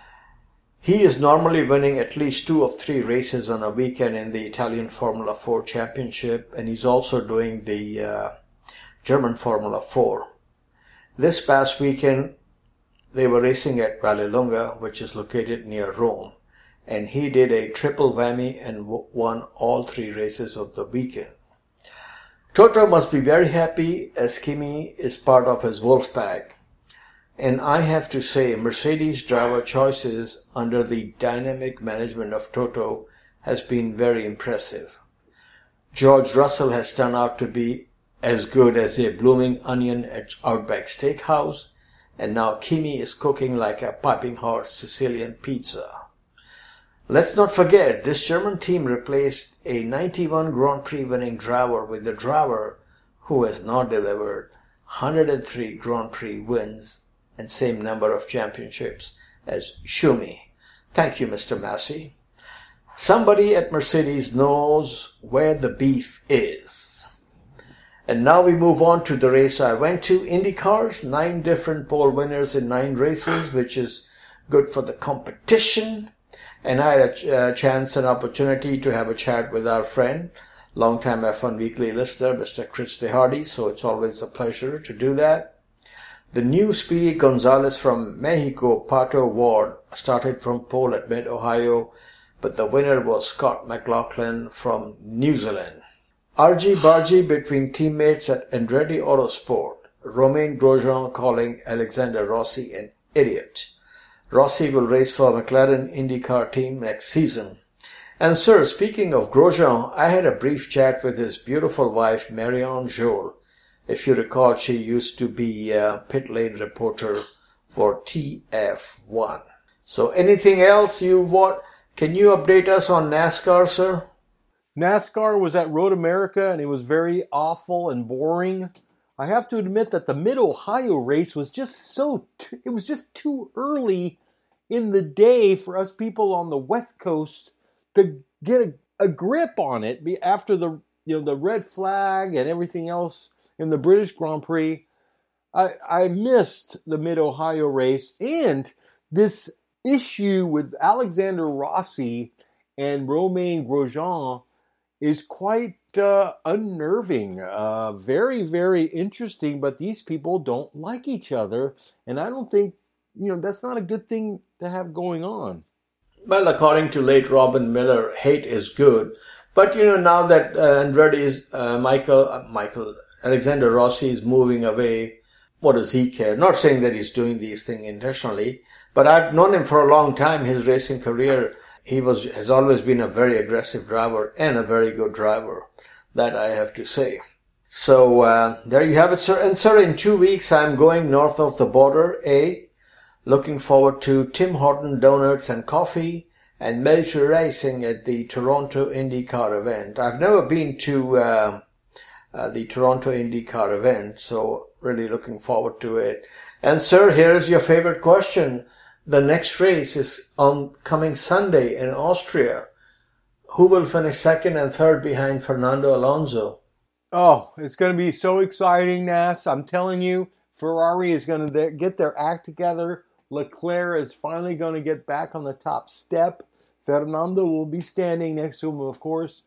F: He is normally winning at least two of three races on a weekend in the Italian Formula four Championship, and he's also doing the uh, German Formula four. This past weekend, they were racing at Vallelunga, which is located near Rome, and he did a triple whammy and won all three races of the weekend. Toto must be very happy as Kimi is part of his Wolfpack. And I have to say, Mercedes driver choices under the dynamic management of Toto has been very impressive. George Russell has turned out to be as good as a blooming onion at Outback Steakhouse, and now Kimi is cooking like a piping hot Sicilian pizza. Let's not forget, this German team replaced a ninety-one Grand Prix winning driver with a driver who has now delivered one hundred three Grand Prix wins and same number of championships as Schumi. Thank you, Mister Massey. Somebody at Mercedes knows where the beef is. And now we move on to the race I went to, IndyCars, nine different pole winners in nine races, which is good for the competition. And I had a chance and opportunity to have a chat with our friend, longtime F one Weekly listener, Mister Chris DeHardy, so it's always a pleasure to do that. The new Speedy Gonzalez from Mexico, Pato Ward, started from pole at Mid-Ohio, but the winner was Scott McLaughlin from New Zealand. Argy-bargy between teammates at Andretti Autosport, Romain Grosjean calling Alexander Rossi an idiot. Rossi will race for McLaren IndyCar team next season. And sir, speaking of Grosjean, I had a brief chat with his beautiful wife, Marianne Joel. If you recall, she used to be a pit lane reporter for T F one. So anything else you want? Can you update us on NASCAR, sir?
E: NASCAR was at Road America, and it was very awful and boring. I have to admit that the Mid-Ohio race was just so, t- it was just too early in the day for us people on the West Coast to get a, a grip on it after the, you know, the red flag and everything else in the British Grand Prix. I, I missed the Mid-Ohio race, and this issue with Alexander Rossi and Romain Grosjean is quite uh, unnerving, uh, very, very interesting, but these people don't like each other, and I don't think, you know, that's not a good thing to have going on.
F: Well, according to late Robin Miller, hate is good, but, you know, now that uh, Andretti's, uh, Michael, uh, Michael, Alexander Rossi is moving away, what does he care? Not saying that he's doing these things intentionally, but I've known him for a long time, his racing career. He was has always been a very aggressive driver and a very good driver. That I have to say. So uh, there you have it, sir. And sir, in two weeks I'm going north of the border. A, looking forward to Tim Horton Donuts and Coffee and Motor Racing at the Toronto IndyCar event. I've never been to uh, uh, the Toronto IndyCar event, so really looking forward to it. And sir, here's your favorite question. The next race is on coming Sunday in Austria. Who will finish second and third behind Fernando Alonso?
E: Oh, it's going to be so exciting, Nas. I'm telling you, Ferrari is going to get their act together. Leclerc is finally going to get back on the top step. Fernando will be standing next to him, of course.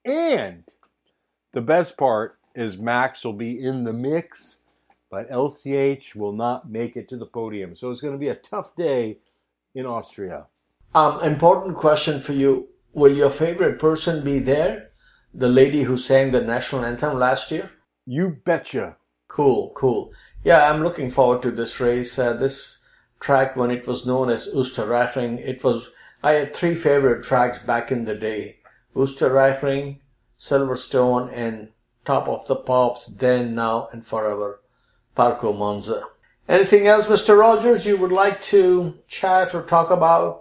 E: And the best part is Max will be in the mix, but L C H will not make it to the podium. So it's going to be a tough day in Austria.
F: Um, important question for you. Will your favorite person be there? The lady who sang the national anthem last year?
E: You betcha.
F: Cool, cool. Yeah, I'm looking forward to this race. Uh, this track, when it was known as Oosterreichring, it was, I had three favorite tracks back in the day. Oosterreichring, Silverstone, and Top of the Pops, then, now, and forever. Parco Monza. Anything else, Mister Rogers, you would like to chat or talk about?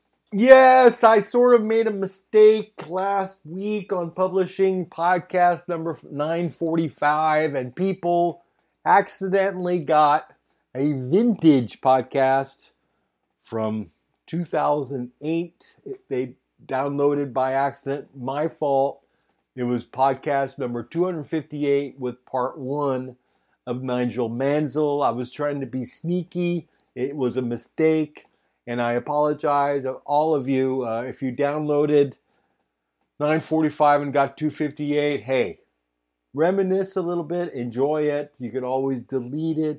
E: Yes, I sort of made a mistake last week on publishing podcast number nine forty-five, and people accidentally got a vintage podcast from two thousand eight. They downloaded by accident. My fault. It was podcast number two fifty-eight with part one of Nigel Mansell. I was trying to be sneaky. It was a mistake. And I apologize to all of you. Uh, if you downloaded nine forty-five and got two fifty-eight, hey, reminisce a little bit. Enjoy it. You can always delete it.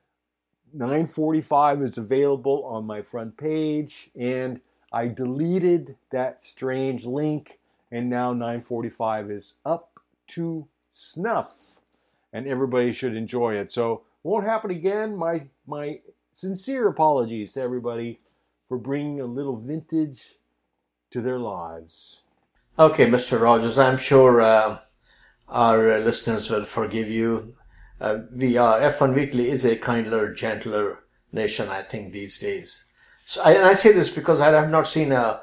E: nine forty-five is available on my front page. And I deleted that strange link. And now nine forty-five is up to snuff. And everybody should enjoy it. So, won't happen again. My my sincere apologies to everybody for bringing a little vintage to their lives.
F: Okay, Mister Rogers, I'm sure uh, our uh, listeners will forgive you. Uh, we are, F one Weekly is a kinder, gentler nation, I think, these days. So I, and I say this because I have not seen a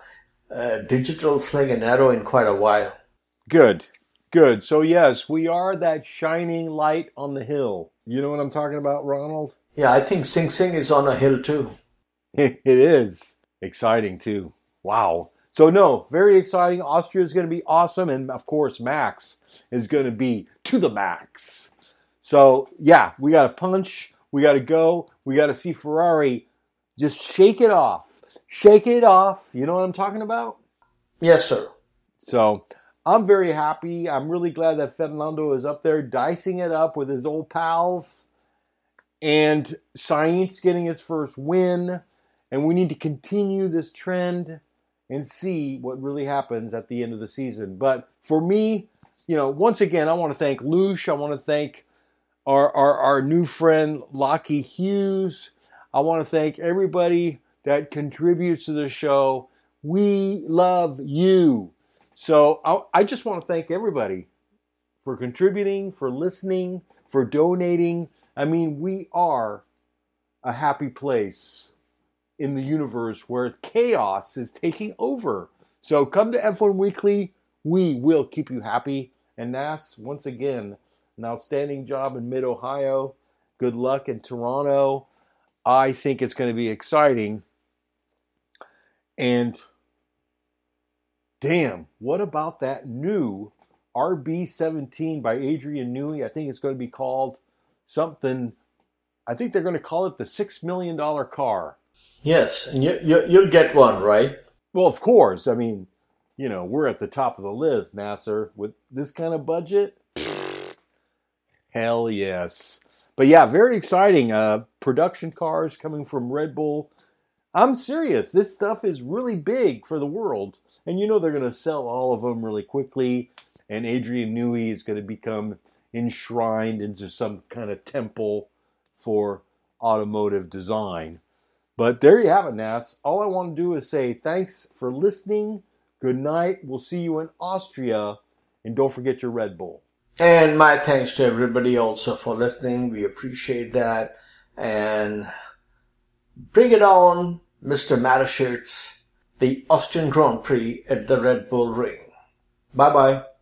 F: uh, digital sling and arrow in quite a while.
E: Good, good. So yes, we are that shining light on the hill. You know what I'm talking about, Ronald?
F: Yeah, I think Sing Sing is on a hill too.
E: It is exciting too. Wow. So no, very exciting. Austria is going to be awesome. And of course, Max is going to be to the max. So yeah, we got to punch. We got to go. We got to see Ferrari just shake it off. Shake it off. You know what I'm talking about?
F: Yes, sir.
E: So I'm very happy. I'm really glad that Fernando is up there dicing it up with his old pals. And Sainz getting his first win. And we need to continue this trend and see what really happens at the end of the season. But for me, you know, once again, I want to thank Lush. I want to thank our, our, our new friend, Lockie Hughes. I want to thank everybody that contributes to the show. We love you. So I, I just want to thank everybody for contributing, for listening, for donating. I mean, we are a happy place in the universe where chaos is taking over. So come to F one Weekly. We will keep you happy. And Nas, once again, an outstanding job in Mid-Ohio. Good luck in Toronto. I think it's going to be exciting. And damn, what about that new R B seventeen by Adrian Newey? I think it's going to be called something. I think they're going to call it the six million dollars car.
F: Yes, and you, you, you'll get one, right?
E: Well, of course. I mean, you know, we're at the top of the list, Nasser. With this kind of budget, hell yes. But yeah, very exciting. Uh, production cars coming from Red Bull. I'm serious. This stuff is really big for the world. And you know they're going to sell all of them really quickly. And Adrian Newey is going to become enshrined into some kind of temple for automotive design. But there you have it, Nas. All I want to do is say thanks for listening. Good night. We'll see you in Austria. And don't forget your Red Bull.
F: And my thanks to everybody also for listening. We appreciate that. And bring it on, Mister Mateschitz, the Austrian Grand Prix at the Red Bull Ring. Bye-bye.